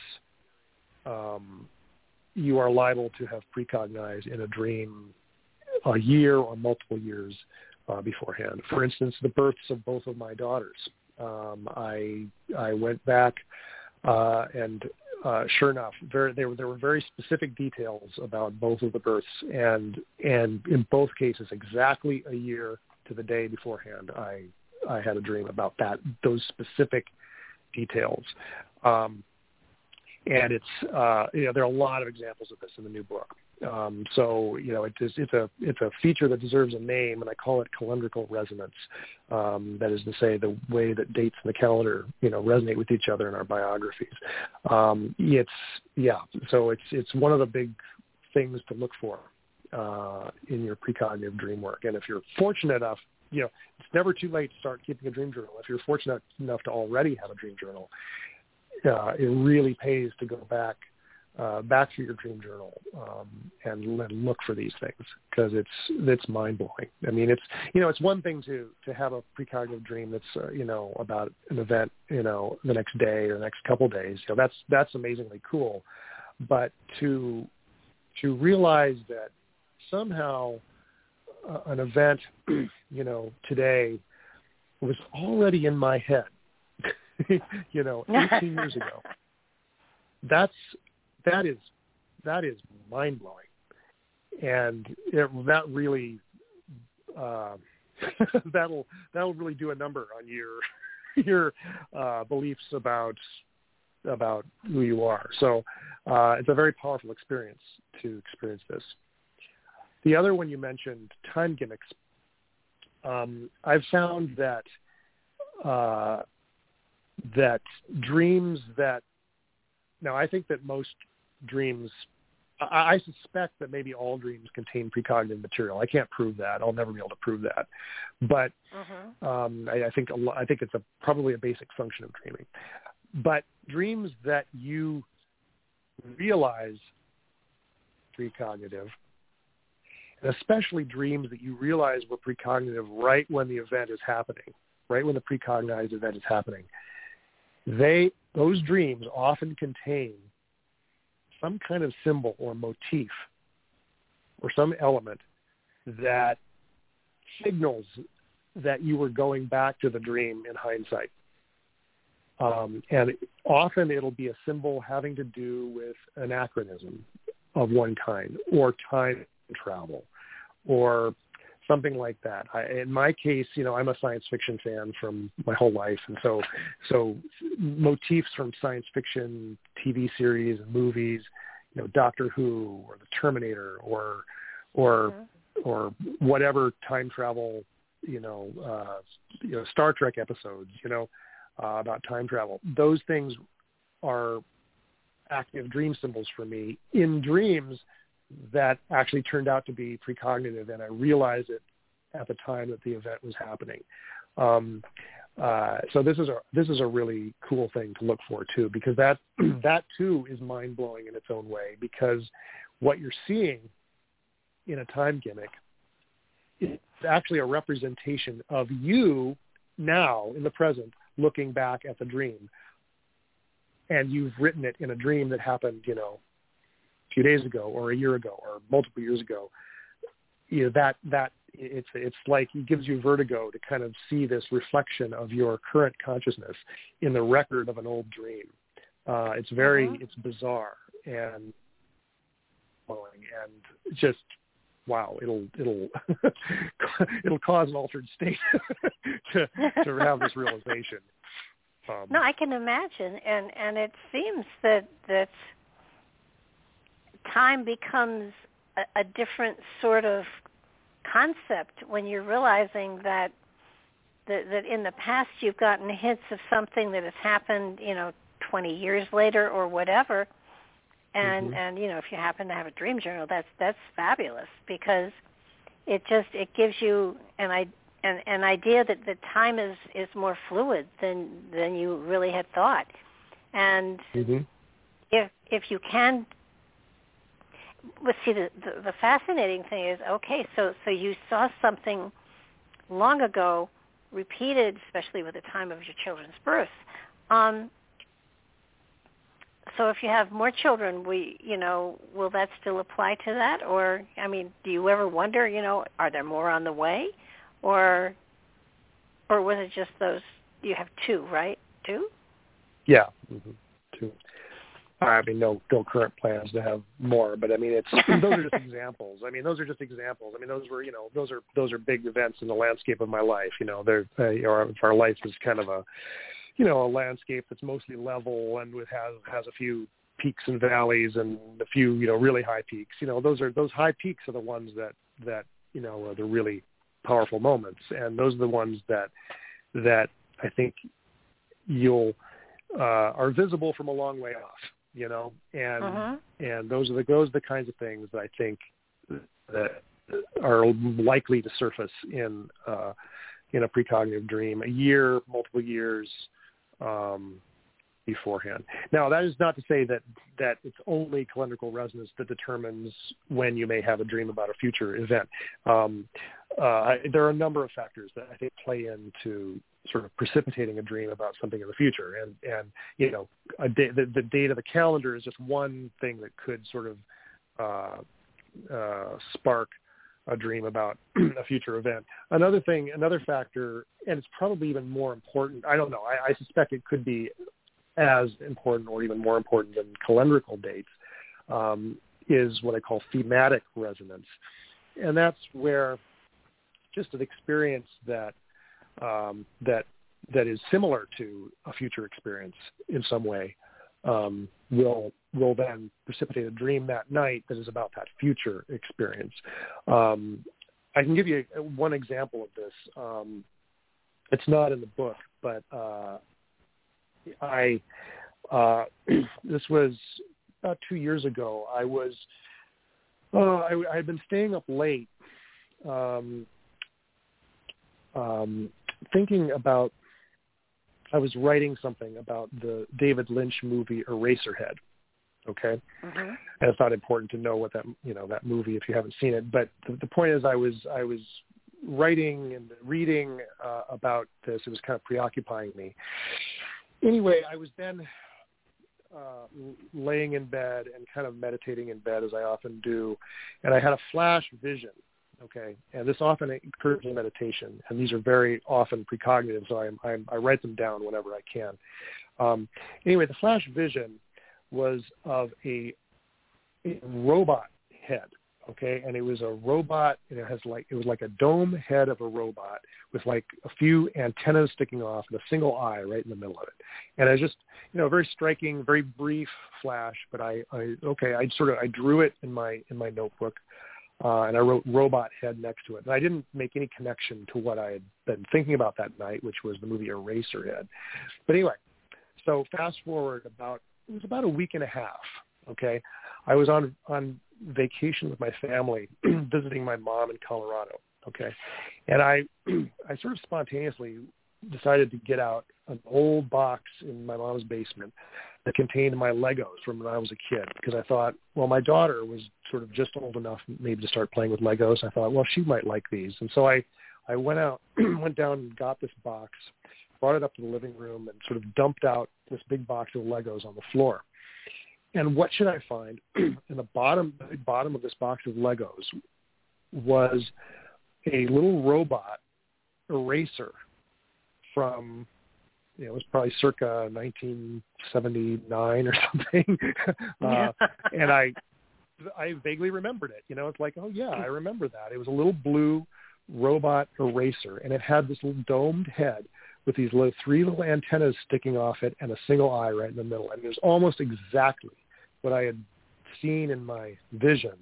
um, you are liable to have precognized in a dream a year or multiple years uh, beforehand. For instance, the births of both of my daughters. Um, I I went back uh, and uh, sure enough, very, there, there were very specific details about both of the births, and and in both cases, exactly a year to the day beforehand, I I had a dream about that, those specific details. Um, And it's, uh, you know, there are a lot of examples of this in the new book. Um, so, you know, it is, it's a it's a feature that deserves a name, and I call it calendrical resonance. Um, that is to say, the way that dates in the calendar, you know, resonate with each other in our biographies. Um, it's, yeah, so it's it's one of the big things to look for uh, in your precognitive dream work. And if you're fortunate enough, you know, it's never too late to start keeping a dream journal. If you're fortunate enough to already have a dream journal, Uh, it really pays to go back uh, back to your dream journal um, and, and look for these things, because it's it's mind blowing. I mean, it's you know it's one thing to, to have a precognitive dream that's uh, you know about an event you know the next day or the next couple of days. You know that's that's amazingly cool, but to to realize that somehow uh, an event you know today was already in my head. you know, eighteen years ago. That's that is that is mind blowing, and it, that really uh, that'll that'll really do a number on your your uh, beliefs about about who you are. So uh, it's a very powerful experience to experience this. The other one you mentioned, time gimmicks. Um, I've found that. Uh, that dreams that, now I think that most dreams, I, I suspect that maybe all dreams contain precognitive material. I can't prove that. I'll never be able to prove that. But uh-huh. um, I, I think a lo- I think it's a, probably a basic function of dreaming. But dreams that you realize precognitive, and especially dreams that you realize were precognitive right when the event is happening, right when the precognized event is happening, They those dreams often contain some kind of symbol or motif or some element that signals that you were going back to the dream in hindsight. Um, and often it'll be a symbol having to do with anachronism of one kind, or time travel, or something like that. I, in my case, you know, I'm a science fiction fan from my whole life, and so so motifs from science fiction T V series and movies, you know, Doctor Who or the Terminator or or mm-hmm. or whatever time travel, you know, uh, you know, Star Trek episodes, you know, uh, about time travel. Those things are active dream symbols for me in dreams that actually turned out to be precognitive, and I realized it at the time that the event was happening. Um, Uh, so this is a this is a really cool thing to look for too, because that that too is mind blowing in its own way. Because what you're seeing in a time gimmick is actually a representation of you now in the present, looking back at the dream, and you've written it in a dream that happened, you know, a few days ago, or a year ago, or multiple years ago. You know, that that. It's it's like it gives you vertigo to kind of see this reflection of your current consciousness in the record of an old dream. Uh, it's very uh-huh. it's bizarre and and just wow. It'll it'll it'll cause an altered state to to have this realization. Um, no, I can imagine, and and it seems that that time becomes a, a different sort of concept when you're realizing that, that that in the past you've gotten hints of something that has happened, you know, twenty years later or whatever, and mm-hmm. and you know, if you happen to have a dream journal, that's that's fabulous, because it just it gives you an an, an idea that the time is, is more fluid than than you really had thought, and mm-hmm. if if you can. Well, see, the, the, the fascinating thing is, okay, so, so you saw something long ago repeated, especially with the time of your children's birth. Um, so if you have more children, we, you know, will that still apply to that? Or, I mean, do you ever wonder, you know, are there more on the way? Or, or was it just those, you have two, right? Two? Yeah, mm-hmm. two. I mean, no, no current plans to have more, but I mean, it's those are just examples. I mean, those are just examples. I mean, those were, you know, those are those are big events in the landscape of my life. You know, they're uh, our, our life is kind of a, you know, a landscape that's mostly level and with has has a few peaks and valleys and a few, you know, really high peaks. You know, those are those high peaks are the ones that that you know are the really powerful moments, and those are the ones that that I think you'll uh, are visible from a long way off. You know, and uh-huh. and those are the those are the kinds of things that I think that are likely to surface in uh, in a precognitive dream a year, multiple years um, beforehand. Now, that is not to say that that it's only calendrical resonance that determines when you may have a dream about a future event. Um, uh, there are a number of factors that I think play into sort of precipitating a dream about something in the future. And, and you know, a day, the, the date of the calendar is just one thing that could sort of uh, uh, spark a dream about a future event. Another thing, another factor, and it's probably even more important, I don't know, I, I suspect it could be as important or even more important than calendrical dates, um, is what I call thematic resonance. And that's where just an experience that Um, that that is similar to a future experience in some way um, will will then precipitate a dream that night that is about that future experience. Um, I can give you one example of this. Um, it's not in the book, but uh, I uh, this was about two years ago. I was uh, I, I had been staying up late. Um, um, thinking about, I was writing something about the David Lynch movie Eraserhead, okay? Mm-hmm. And it's not important to know what that, you know, that movie if you haven't seen it. But the, the point is I was, I was writing and reading uh, about this. It was kind of preoccupying me. Anyway, I was then uh, laying in bed and kind of meditating in bed as I often do. And I had a flash vision. Okay, and this often occurs in meditation, and these are very often precognitive, so I'm, I'm, I write them down whenever I can. Um, anyway, the flash vision was of a, a robot head, okay, and it was a robot, and it has like it was like a dome head of a robot with like a few antennas sticking off and a single eye right in the middle of it, and I just, you know, very striking, very brief flash, but I, I okay, I sort of I drew it in my in my notebook. Uh, and I wrote robot head next to it. And I didn't make any connection to what I had been thinking about that night, which was the movie Eraserhead. But anyway, so fast forward about, it was about a week and a half, okay? I was on, on vacation with my family, visiting my mom in Colorado, okay? And I, I sort of spontaneously decided to get out an old box in my mom's basement that contained my Legos from when I was a kid, because I thought, well, my daughter was sort of just old enough maybe to start playing with Legos. I thought, well, she might like these. And so I, I went out, went down and got this box, brought it up to the living room, and sort of dumped out this big box of Legos on the floor. And what should I find? In the bottom, the bottom of this box of Legos was a little robot eraser from, you know, it was probably circa nineteen seventy-nine or something. uh, and I, I vaguely remembered it. You know, it's like, oh yeah, I remember that. It was a little blue robot eraser, and it had this little domed head with these little, three little antennas sticking off it and a single eye right in the middle. And it was almost exactly what I had seen in my vision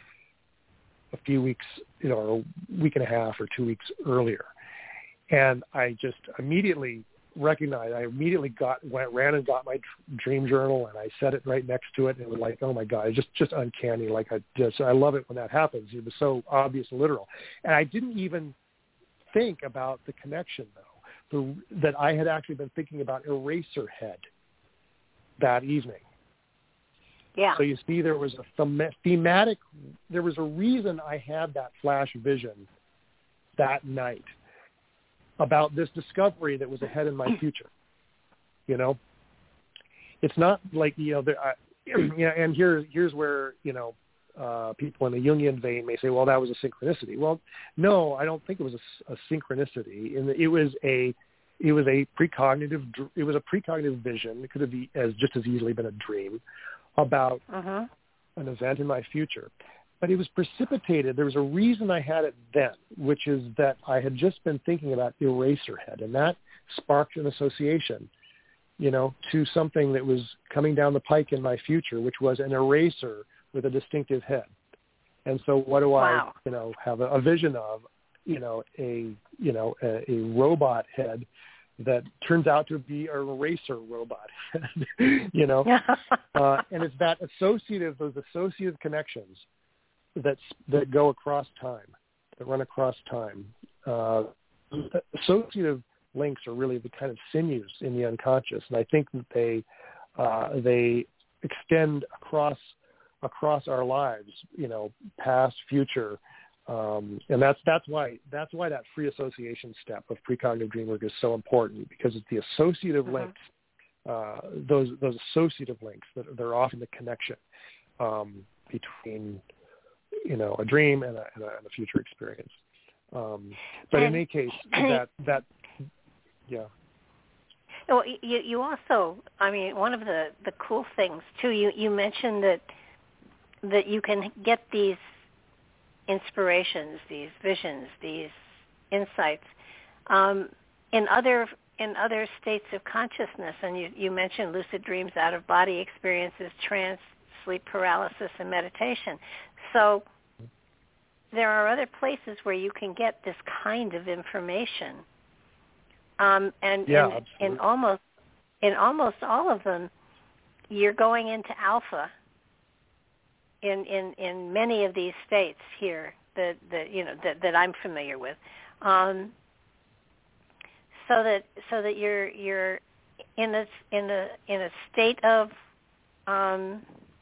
a few weeks, you know, a week and a half or two weeks earlier. And I just immediately recognized, I immediately got, went, ran and got my dream journal, and I set it right next to it, and it was like, oh my God, it's just, just uncanny. Like I just, I love it when that happens. It was so obvious and literal. And I didn't even think about the connection, though, the, that I had actually been thinking about Eraserhead that evening. Yeah. So you see, there was a them- thematic, there was a reason I had that flash vision that night about this discovery that was ahead in my future. You know, it's not like, you know, there, I, you know, and here, here's where, you know, uh, people in the Jungian vein may say, well, that was a synchronicity. Well, no, I don't think it was a, a synchronicity. And it was a, it was a precognitive, it was a precognitive vision. It could have be, as just as easily been a dream about uh-huh. an event in my future. But it was precipitated. There was a reason I had it then, which is that I had just been thinking about Eraserhead, and that sparked an association, you know, to something that was coming down the pike in my future, which was an eraser with a distinctive head. And so what do wow. I, you know, have a, a vision of, you know, a, you know, a, a robot head that turns out to be an eraser robot, you know, uh, and it's that associative, those associative connections that that go across time, that run across time. Uh, associative links are really the kind of sinews in the unconscious, and I think that they uh, they extend across across our lives, you know, past, future. Um, and that's that's why that's why that free association step of precognitive dream work is so important, because it's the associative uh-huh. links, uh, those those associative links that they're often the connection um, between, you know, a dream and a, and a, and a future experience. Um, but and, in any case, that that yeah. Well, you you also, I mean, one of the, the cool things too. You you mentioned that that you can get these inspirations, these visions, these insights um, in other in other states of consciousness. And you, you mentioned lucid dreams, out-of-body experiences, trance, sleep paralysis, and meditation. So there are other places where you can get this kind of information. Um, and yeah, in, in almost in almost all of them, you're going into alpha. In, in, in many of these states here that, that you know that, that I'm familiar with, um, so that so that you're you're in a in a in a state of um,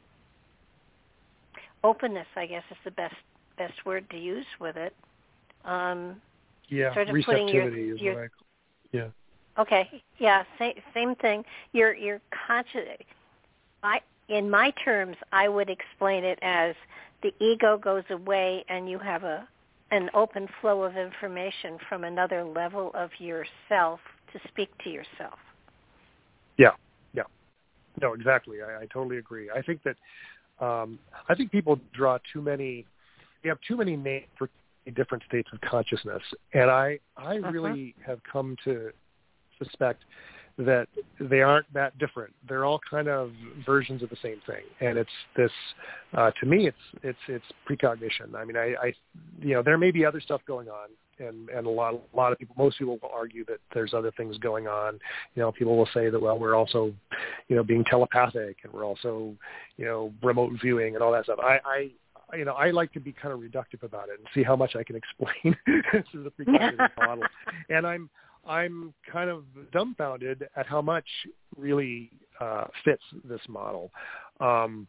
openness, I guess is the best best word to use with it. Um, yeah, sort of receptivity putting your, is your, what I, yeah. Okay, yeah, same same thing. You're you're conscious. I. In my terms, I would explain it as the ego goes away and you have a an open flow of information from another level of yourself to speak to yourself. Yeah, yeah. No, exactly. I, I totally agree. I think that um, I think people draw too many, they have too many names for different states of consciousness. And I, I uh-huh. really have come to suspect that they aren't that different. They're all kind of versions of the same thing. And it's this, uh, to me, it's, it's, it's precognition. I mean, I, I, you know, there may be other stuff going on, and, and a lot, a lot of people, most people will argue that there's other things going on. You know, people will say that, well, we're also, you know, being telepathic, and we're also, you know, remote viewing and all that stuff. I, I, you know, I like to be kind of reductive about it and see how much I can explain through the precognitive model. And I'm, I'm kind of dumbfounded at how much really uh, fits this model. Um,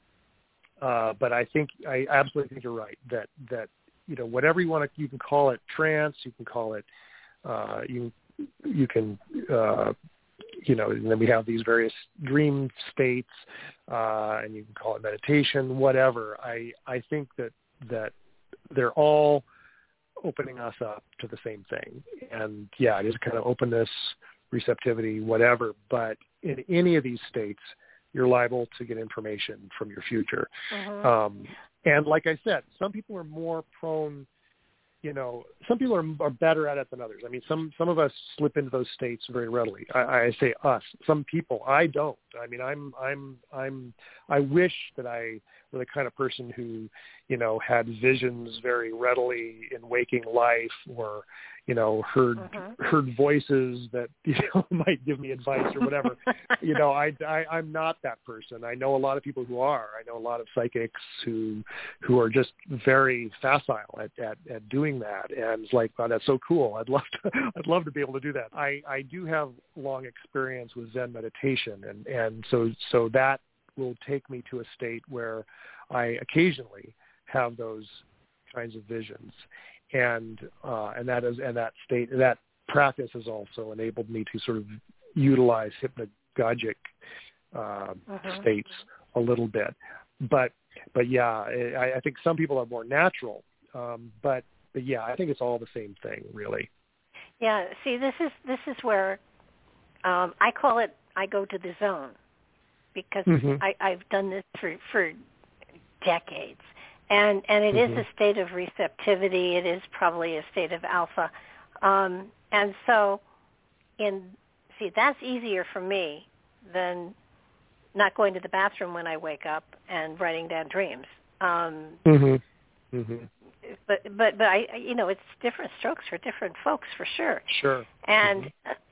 uh, but I think I absolutely think you're right that that you know whatever you want to, you can call it trance, you can call it uh, you you can uh, you know, and then we have these various dream states, uh, and you can call it meditation, whatever. I I think that that they're all opening us up to the same thing. And yeah, it is kind of openness, receptivity, whatever. But in any of these states, you're liable to get information from your future. Mm-hmm. Um, and like I said, some people are more prone, you know, some people are, are better at it than others. I mean, some, some of us slip into those states very readily. I, I say us, some people, I don't. I mean, I'm, I'm, I'm, I wish that I were the kind of person who, you know, had visions very readily in waking life, or, you know, heard, mm-hmm. heard voices that, you know, might give me advice or whatever. you know, I, I, I'm not that person. I know a lot of people who are. I know a lot of psychics who, who are just very facile at, at, at doing that. And it's like, wow, that's so cool. I'd love to, I'd love to be able to do that. I, I do have long experience with Zen meditation. And, and so, so that will take me to a state where I occasionally have those kinds of visions. And, uh, and that is, and that state, that practice has also enabled me to sort of utilize hypnagogic, uh, uh-huh. states a little bit. But, but yeah, I, I think some people are more natural. Um, but, but yeah, I think it's all the same thing, really. Yeah. See, this is, this is where, um, I call it, I go to the zone, because mm-hmm. I, I've done this for, for decades. And and it mm-hmm. is a state of receptivity. It is probably a state of alpha. Um, and so, in see, that's easier for me than not going to the bathroom when I wake up and writing down dreams. Um, mm-hmm. Mm-hmm. But but but I you know it's different strokes for different folks for sure. Sure. And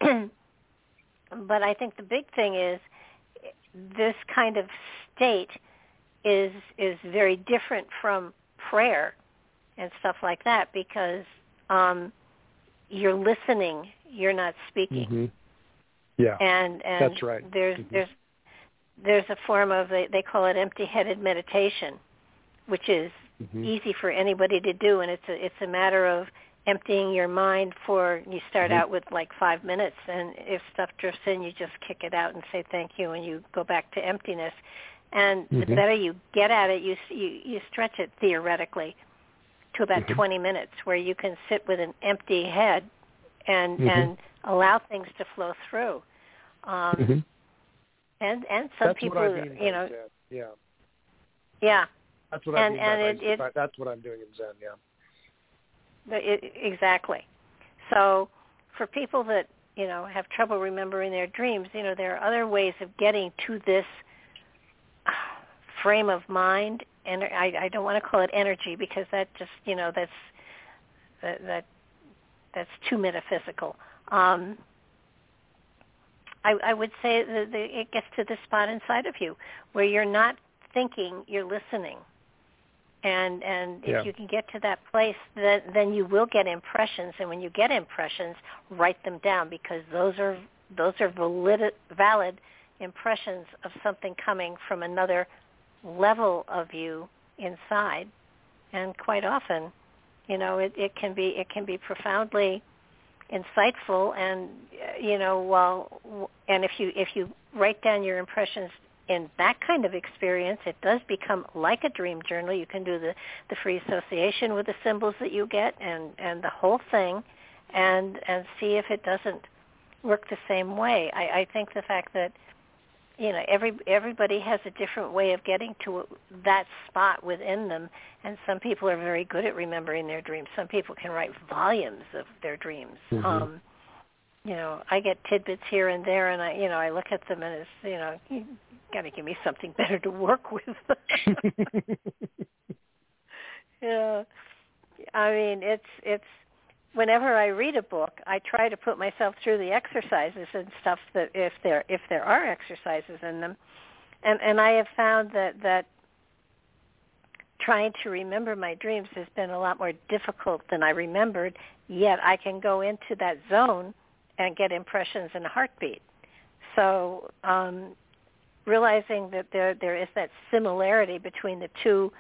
mm-hmm. but I think the big thing is this kind of state is is very different from prayer and stuff like that, because um, you're listening, you're not speaking. Mm-hmm. Yeah, and and that's right. There's mm-hmm. there's there's a form of, they, they call it empty-headed meditation, which is mm-hmm. easy for anybody to do, and it's a it's a matter of emptying your mind for, you start mm-hmm. out with like five minutes, and if stuff drifts in, you just kick it out and say thank you, and you go back to emptiness. And mm-hmm. the better you get at it, you you, you stretch it theoretically to about mm-hmm. twenty minutes, where you can sit with an empty head and mm-hmm. and allow things to flow through. Um, mm-hmm. And and some that's people, what I mean, you know, Zen. yeah, yeah, that's what I and, mean. And by it, my, it, that's what I'm doing in Zen. Yeah, it, exactly. So for people that, you know, have trouble remembering their dreams, you know, there are other ways of getting to this frame of mind, and I, I don't want to call it energy, because that just, you know, that's that, that that's too metaphysical. Um, I, I would say that the, it gets to the spot inside of you where you're not thinking, you're listening, and and if yeah. you can get to that place, then then you will get impressions, and when you get impressions, write them down, because those are those are valid valid impressions of something coming from another level of you inside. And quite often, you know, it, it can be it can be profoundly insightful, and you know, well, and if you if you write down your impressions in that kind of experience, it does become like a dream journal. You can do the, the free association with the symbols that you get, and, and the whole thing, and and see if it doesn't work the same way. I, I think the fact that, you know, every everybody has a different way of getting to that spot within them, and some people are very good at remembering their dreams. Some people can write volumes of their dreams. Mm-hmm. Um, you know, I get tidbits here and there, and I, you know, I look at them and it's, you know, you got to give me something better to work with. Yeah, I mean, it's it's. Whenever I read a book, I try to put myself through the exercises and stuff, that if there if there are exercises in them, and and I have found that that trying to remember my dreams has been a lot more difficult than I remembered. Yet I can go into that zone and get impressions in a heartbeat. So um, realizing that there there is that similarity between the two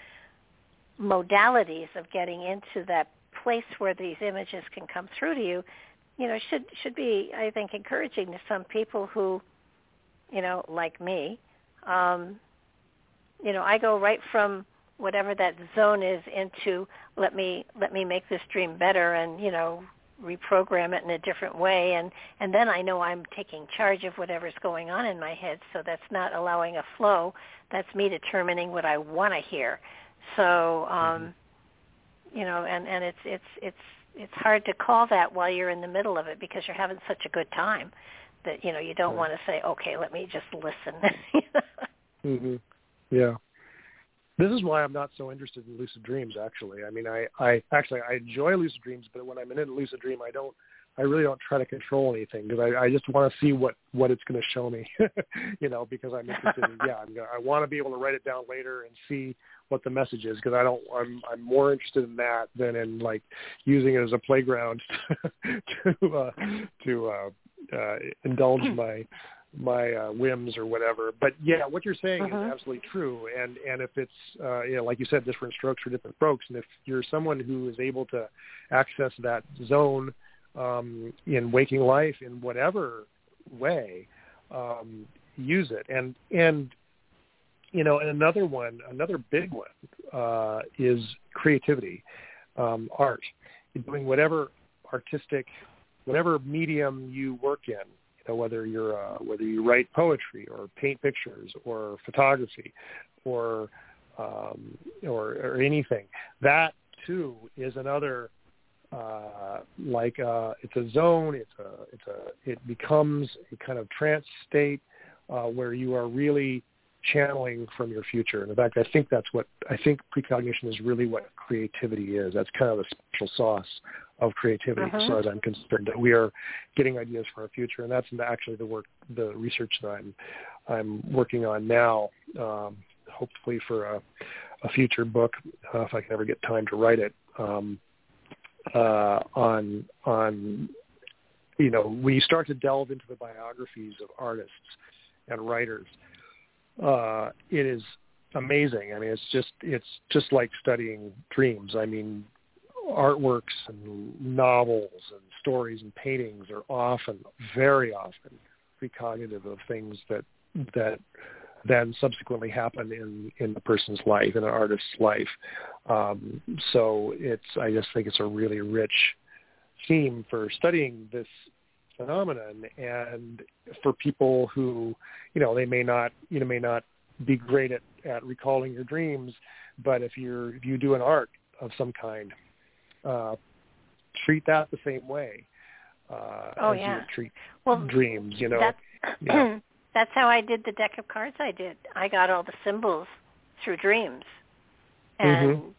modalities of getting into that place where these images can come through to you, you know, should should be, I think, encouraging to some people who, you know, like me, um, you know, I go right from whatever that zone is into let me let me make this dream better and, you know, reprogram it in a different way, and, and then I know I'm taking charge of whatever's going on in my head, so that's not allowing a flow. That's me determining what I want to hear. So, um, mm-hmm. you know, and, and it's it's it's it's hard to call that while you're in the middle of it because you're having such a good time that, you know, you don't right. want to say, okay, let me just listen. mm-hmm. Yeah. This is why I'm not so interested in lucid dreams, actually. I mean, I, I actually, I enjoy lucid dreams, but when I'm in a lucid dream, I don't, I really don't try to control anything because I, I just want to see what, what it's going to show me, you know, because I'm interested in, yeah, I'm gonna, I want to be able to write it down later and see what the message is because I don't, I'm, I'm more interested in that than in like using it as a playground to, uh, to, uh, uh, indulge my, my uh, whims or whatever. But yeah, what you're saying uh-huh. is absolutely true. And, and if it's, uh, you know, like you said, different strokes for different folks. And if you're someone who is able to access that zone um, in waking life in whatever way, um, use it. And, and, you know, and another one, another big one uh, is creativity, um, art, doing whatever artistic, whatever medium you work in. You know, whether you're uh, whether you write poetry or paint pictures or photography or um, or, or anything, that too is another uh, like uh, it's a zone. It's a it's a it becomes a kind of trance state uh, where you are really channeling from your future. And in fact, I think that's what I think precognition is really what creativity is. That's kind of the special sauce of creativity, uh-huh. as far as I'm concerned. That we are getting ideas for our future, and that's actually the work, the research that I'm I'm working on now. Um, hopefully for a, a future book, uh, if I can ever get time to write it, um, uh, on on you know when you start to delve into the biographies of artists and writers. Uh, it is amazing. I mean, it's just it's just like studying dreams. I mean, artworks and novels and stories and paintings are often, very often, precognitive of things that that then subsequently happen in, in the person's life, in an artist's life. Um, so it's I just think it's a really rich theme for studying this phenomenon, and for people who, you know, they may not, you know, may not be great at, at recalling your dreams, but if you're if you do an art of some kind, uh, treat that the same way uh, oh, as yeah. you would treat well, dreams. You know, that's, yeah. that's how I did the deck of cards. I did. I got all the symbols through dreams, and. Mm-hmm.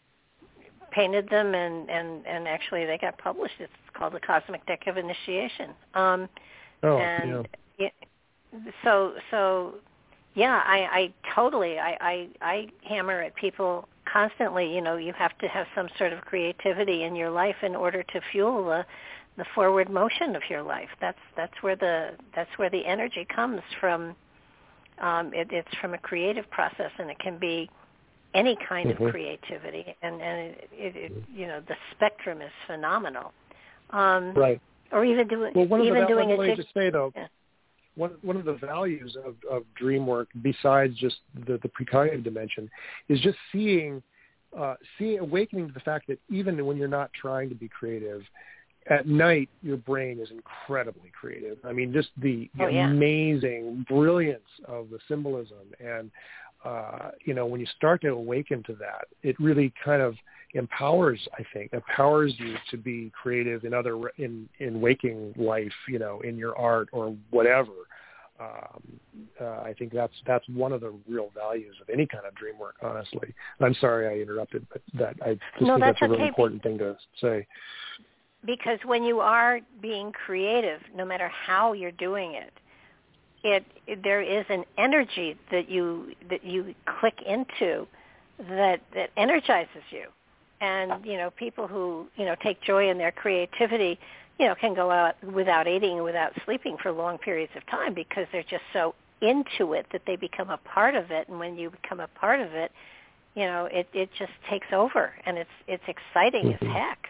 painted them, and, and, and actually they got published. It's called the Cosmic Deck of Initiation. Um, oh, and yeah. It, so, so yeah, I, I totally, I, I, I hammer at people constantly, you know, you have to have some sort of creativity in your life in order to fuel the, the forward motion of your life. That's, that's where the, that's where the energy comes from. Um, it, it's from a creative process, and it can be any kind mm-hmm. of creativity, and, and it, it, it, you know, the spectrum is phenomenal. Um, right. Or even doing well, one even of the, doing let a me just say though, yeah. one one of the values of, of dream work, besides just the, the precognitive dimension, is just seeing, uh, seeing, awakening to the fact that even when you're not trying to be creative, at night your brain is incredibly creative. I mean, just the, the oh, yeah. amazing brilliance of the symbolism and. Uh, you know, when you start to awaken to that, it really kind of empowers, I think, empowers you to be creative in other, in, in waking life, you know, in your art or whatever. Um, uh, I think that's, that's one of the real values of any kind of dream work, honestly. And I'm sorry I interrupted, but that, I just no, think that's, that's a really okay. important thing to say. Because when you are being creative, no matter how you're doing it, It, it there is an energy that you that you click into that that energizes you, and you know, people who you know take joy in their creativity, you know, can go out without eating and without sleeping for long periods of time because they're just so into it that they become a part of it. And when you become a part of it, you know, it, it just takes over, and it's it's exciting mm-hmm. as heck.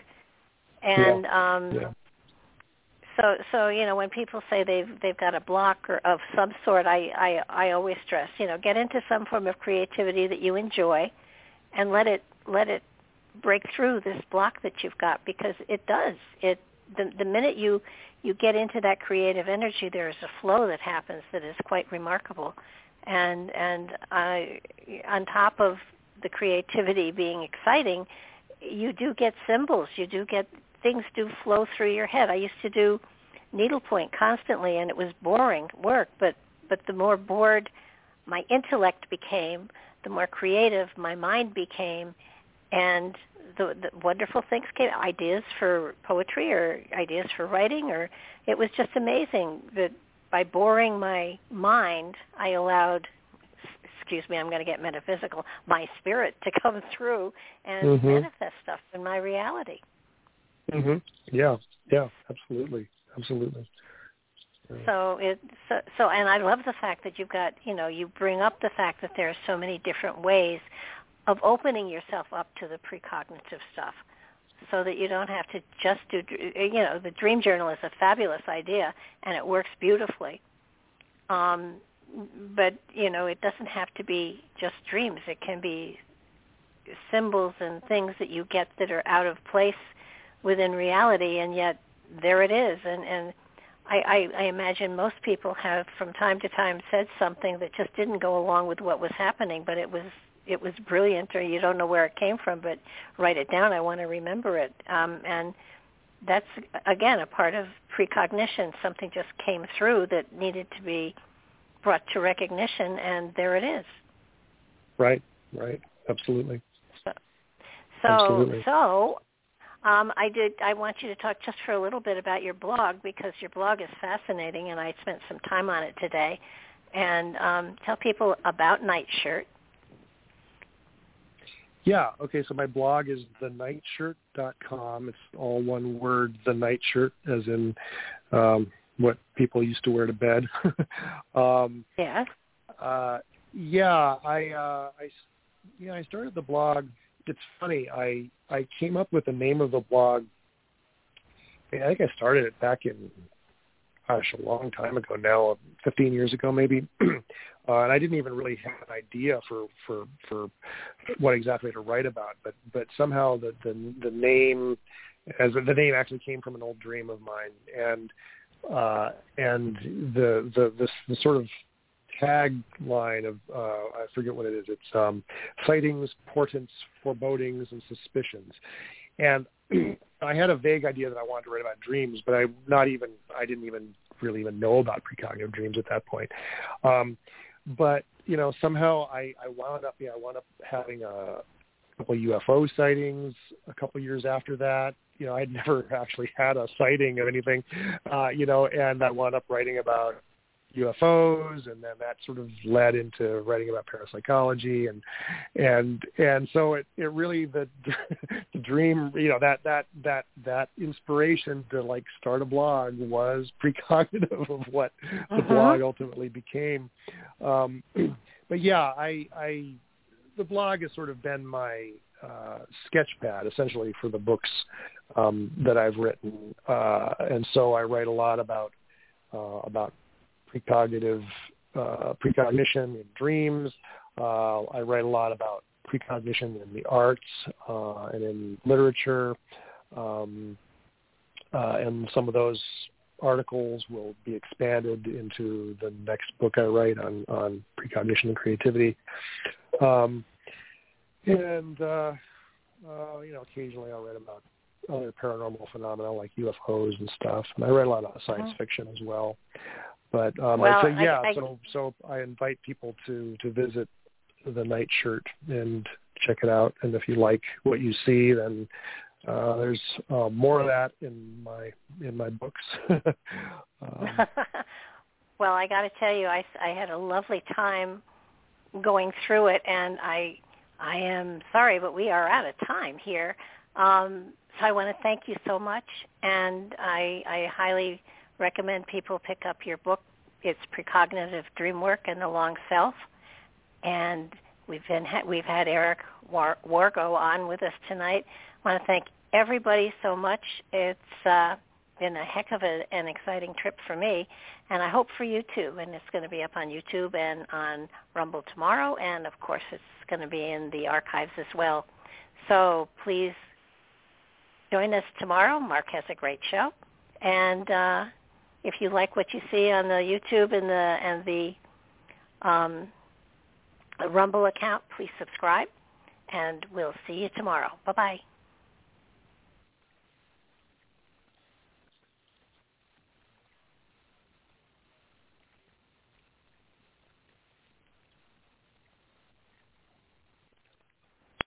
And yeah. um, yeah. so so you know, when people say they've they've got a block or of some sort, I, I I always stress, you know, get into some form of creativity that you enjoy, and let it let it break through this block that you've got, because it does. It the the minute you you get into that creative energy, there is a flow that happens that is quite remarkable. And and I, on top of the creativity being exciting, you do get symbols. You do get things do flow through your head. I used to do needlepoint constantly, and it was boring work. But but the more bored my intellect became, the more creative my mind became, and the, the wonderful things came. Ideas for poetry or ideas for writing, or it was just amazing that by boring my mind, I allowed, excuse me, I'm going to get metaphysical, my spirit to come through and mm-hmm. manifest stuff in my reality. Mm-hmm. Yeah, yeah, absolutely, absolutely. Yeah. So it, so, so, and I love the fact that you've got, you know, you bring up the fact that there are so many different ways of opening yourself up to the precognitive stuff, so that you don't have to just do, you know, the dream journal is a fabulous idea, and it works beautifully. Um, but, you know, it doesn't have to be just dreams. It can be symbols and things that you get that are out of place within reality, and yet there it is. And, and I, I, I imagine most people have from time to time said something that just didn't go along with what was happening, but it was it was brilliant, or you don't know where it came from, but write it down. I want to remember it. Um, and that's, again, a part of precognition. Something just came through that needed to be brought to recognition, and there it is. Right, right, absolutely. So, so, absolutely. so um, I did. I want you to talk just for a little bit about your blog, because your blog is fascinating, and I spent some time on it today. And um, tell people about Nightshirt. Yeah, okay, so my blog is the nightshirt dot com. It's all one word, the nightshirt, as in um, what people used to wear to bed. um, yeah. Uh, yeah, I, uh, I, yeah, I started the blog. It's funny, I, I came up with the name of the blog. I think I started it back in, gosh, a long time ago now, fifteen years ago maybe. Uh, and I didn't even really have an idea for, for, for what exactly to write about, but, but somehow the, the, the name, as the name actually came from an old dream of mine. And, uh, and the, the, the, the sort of tagline of, uh, I forget what it is. It's, um, sightings, portents, forebodings, and suspicions. And I had a vague idea that I wanted to write about dreams, but I not even, I didn't even really even know about precognitive dreams at that point. Um, But, you know, somehow I, I wound up, yeah, I wound up having a couple of U F O sightings a couple of years after that. You know, I'd never actually had a sighting of anything, uh, you know, and I wound up writing about U F Os, and then that sort of led into writing about parapsychology, and and and so it, it really the the dream, you know, that that that that inspiration to like start a blog was precognitive of what the uh-huh. blog ultimately became. Um, but yeah, I I the blog has sort of been my uh, sketch pad essentially for the books um, that I've written, uh, and so I write a lot about uh, about precognitive, uh, precognition in dreams. Uh, I write a lot about precognition in the arts uh, and in literature, um, uh, and some of those articles will be expanded into the next book I write on, on precognition and creativity. Um, and, uh, uh, you know, occasionally I'll write about other paranormal phenomena like U F Os and stuff. And I write a lot of science mm-hmm. fiction as well. But um, well, I'd say, yeah, I, I, so so I invite people to, to visit the Nightshirt and check it out. And if you like what you see, then uh, there's uh, more of that in my in my books. um, well, I got to tell you, I, I had a lovely time going through it, and I I am sorry, but we are out of time here. Um, so I want to thank you so much, and I, I highly recommend people pick up your book. It's Precognitive Dream Work and the Long Self, and we've been ha- we've had Eric War- Wargo on with us tonight. I want to thank everybody so much. It's uh, been a heck of a, an exciting trip for me, and I hope for you too. And it's going to be up on YouTube and on Rumble tomorrow, and of course it's going to be in the archives as well. So please join us tomorrow. Mark has a great show, and uh, if you like what you see on the YouTube and the and the um, Rumble account, please subscribe, and we'll see you tomorrow. Bye-bye.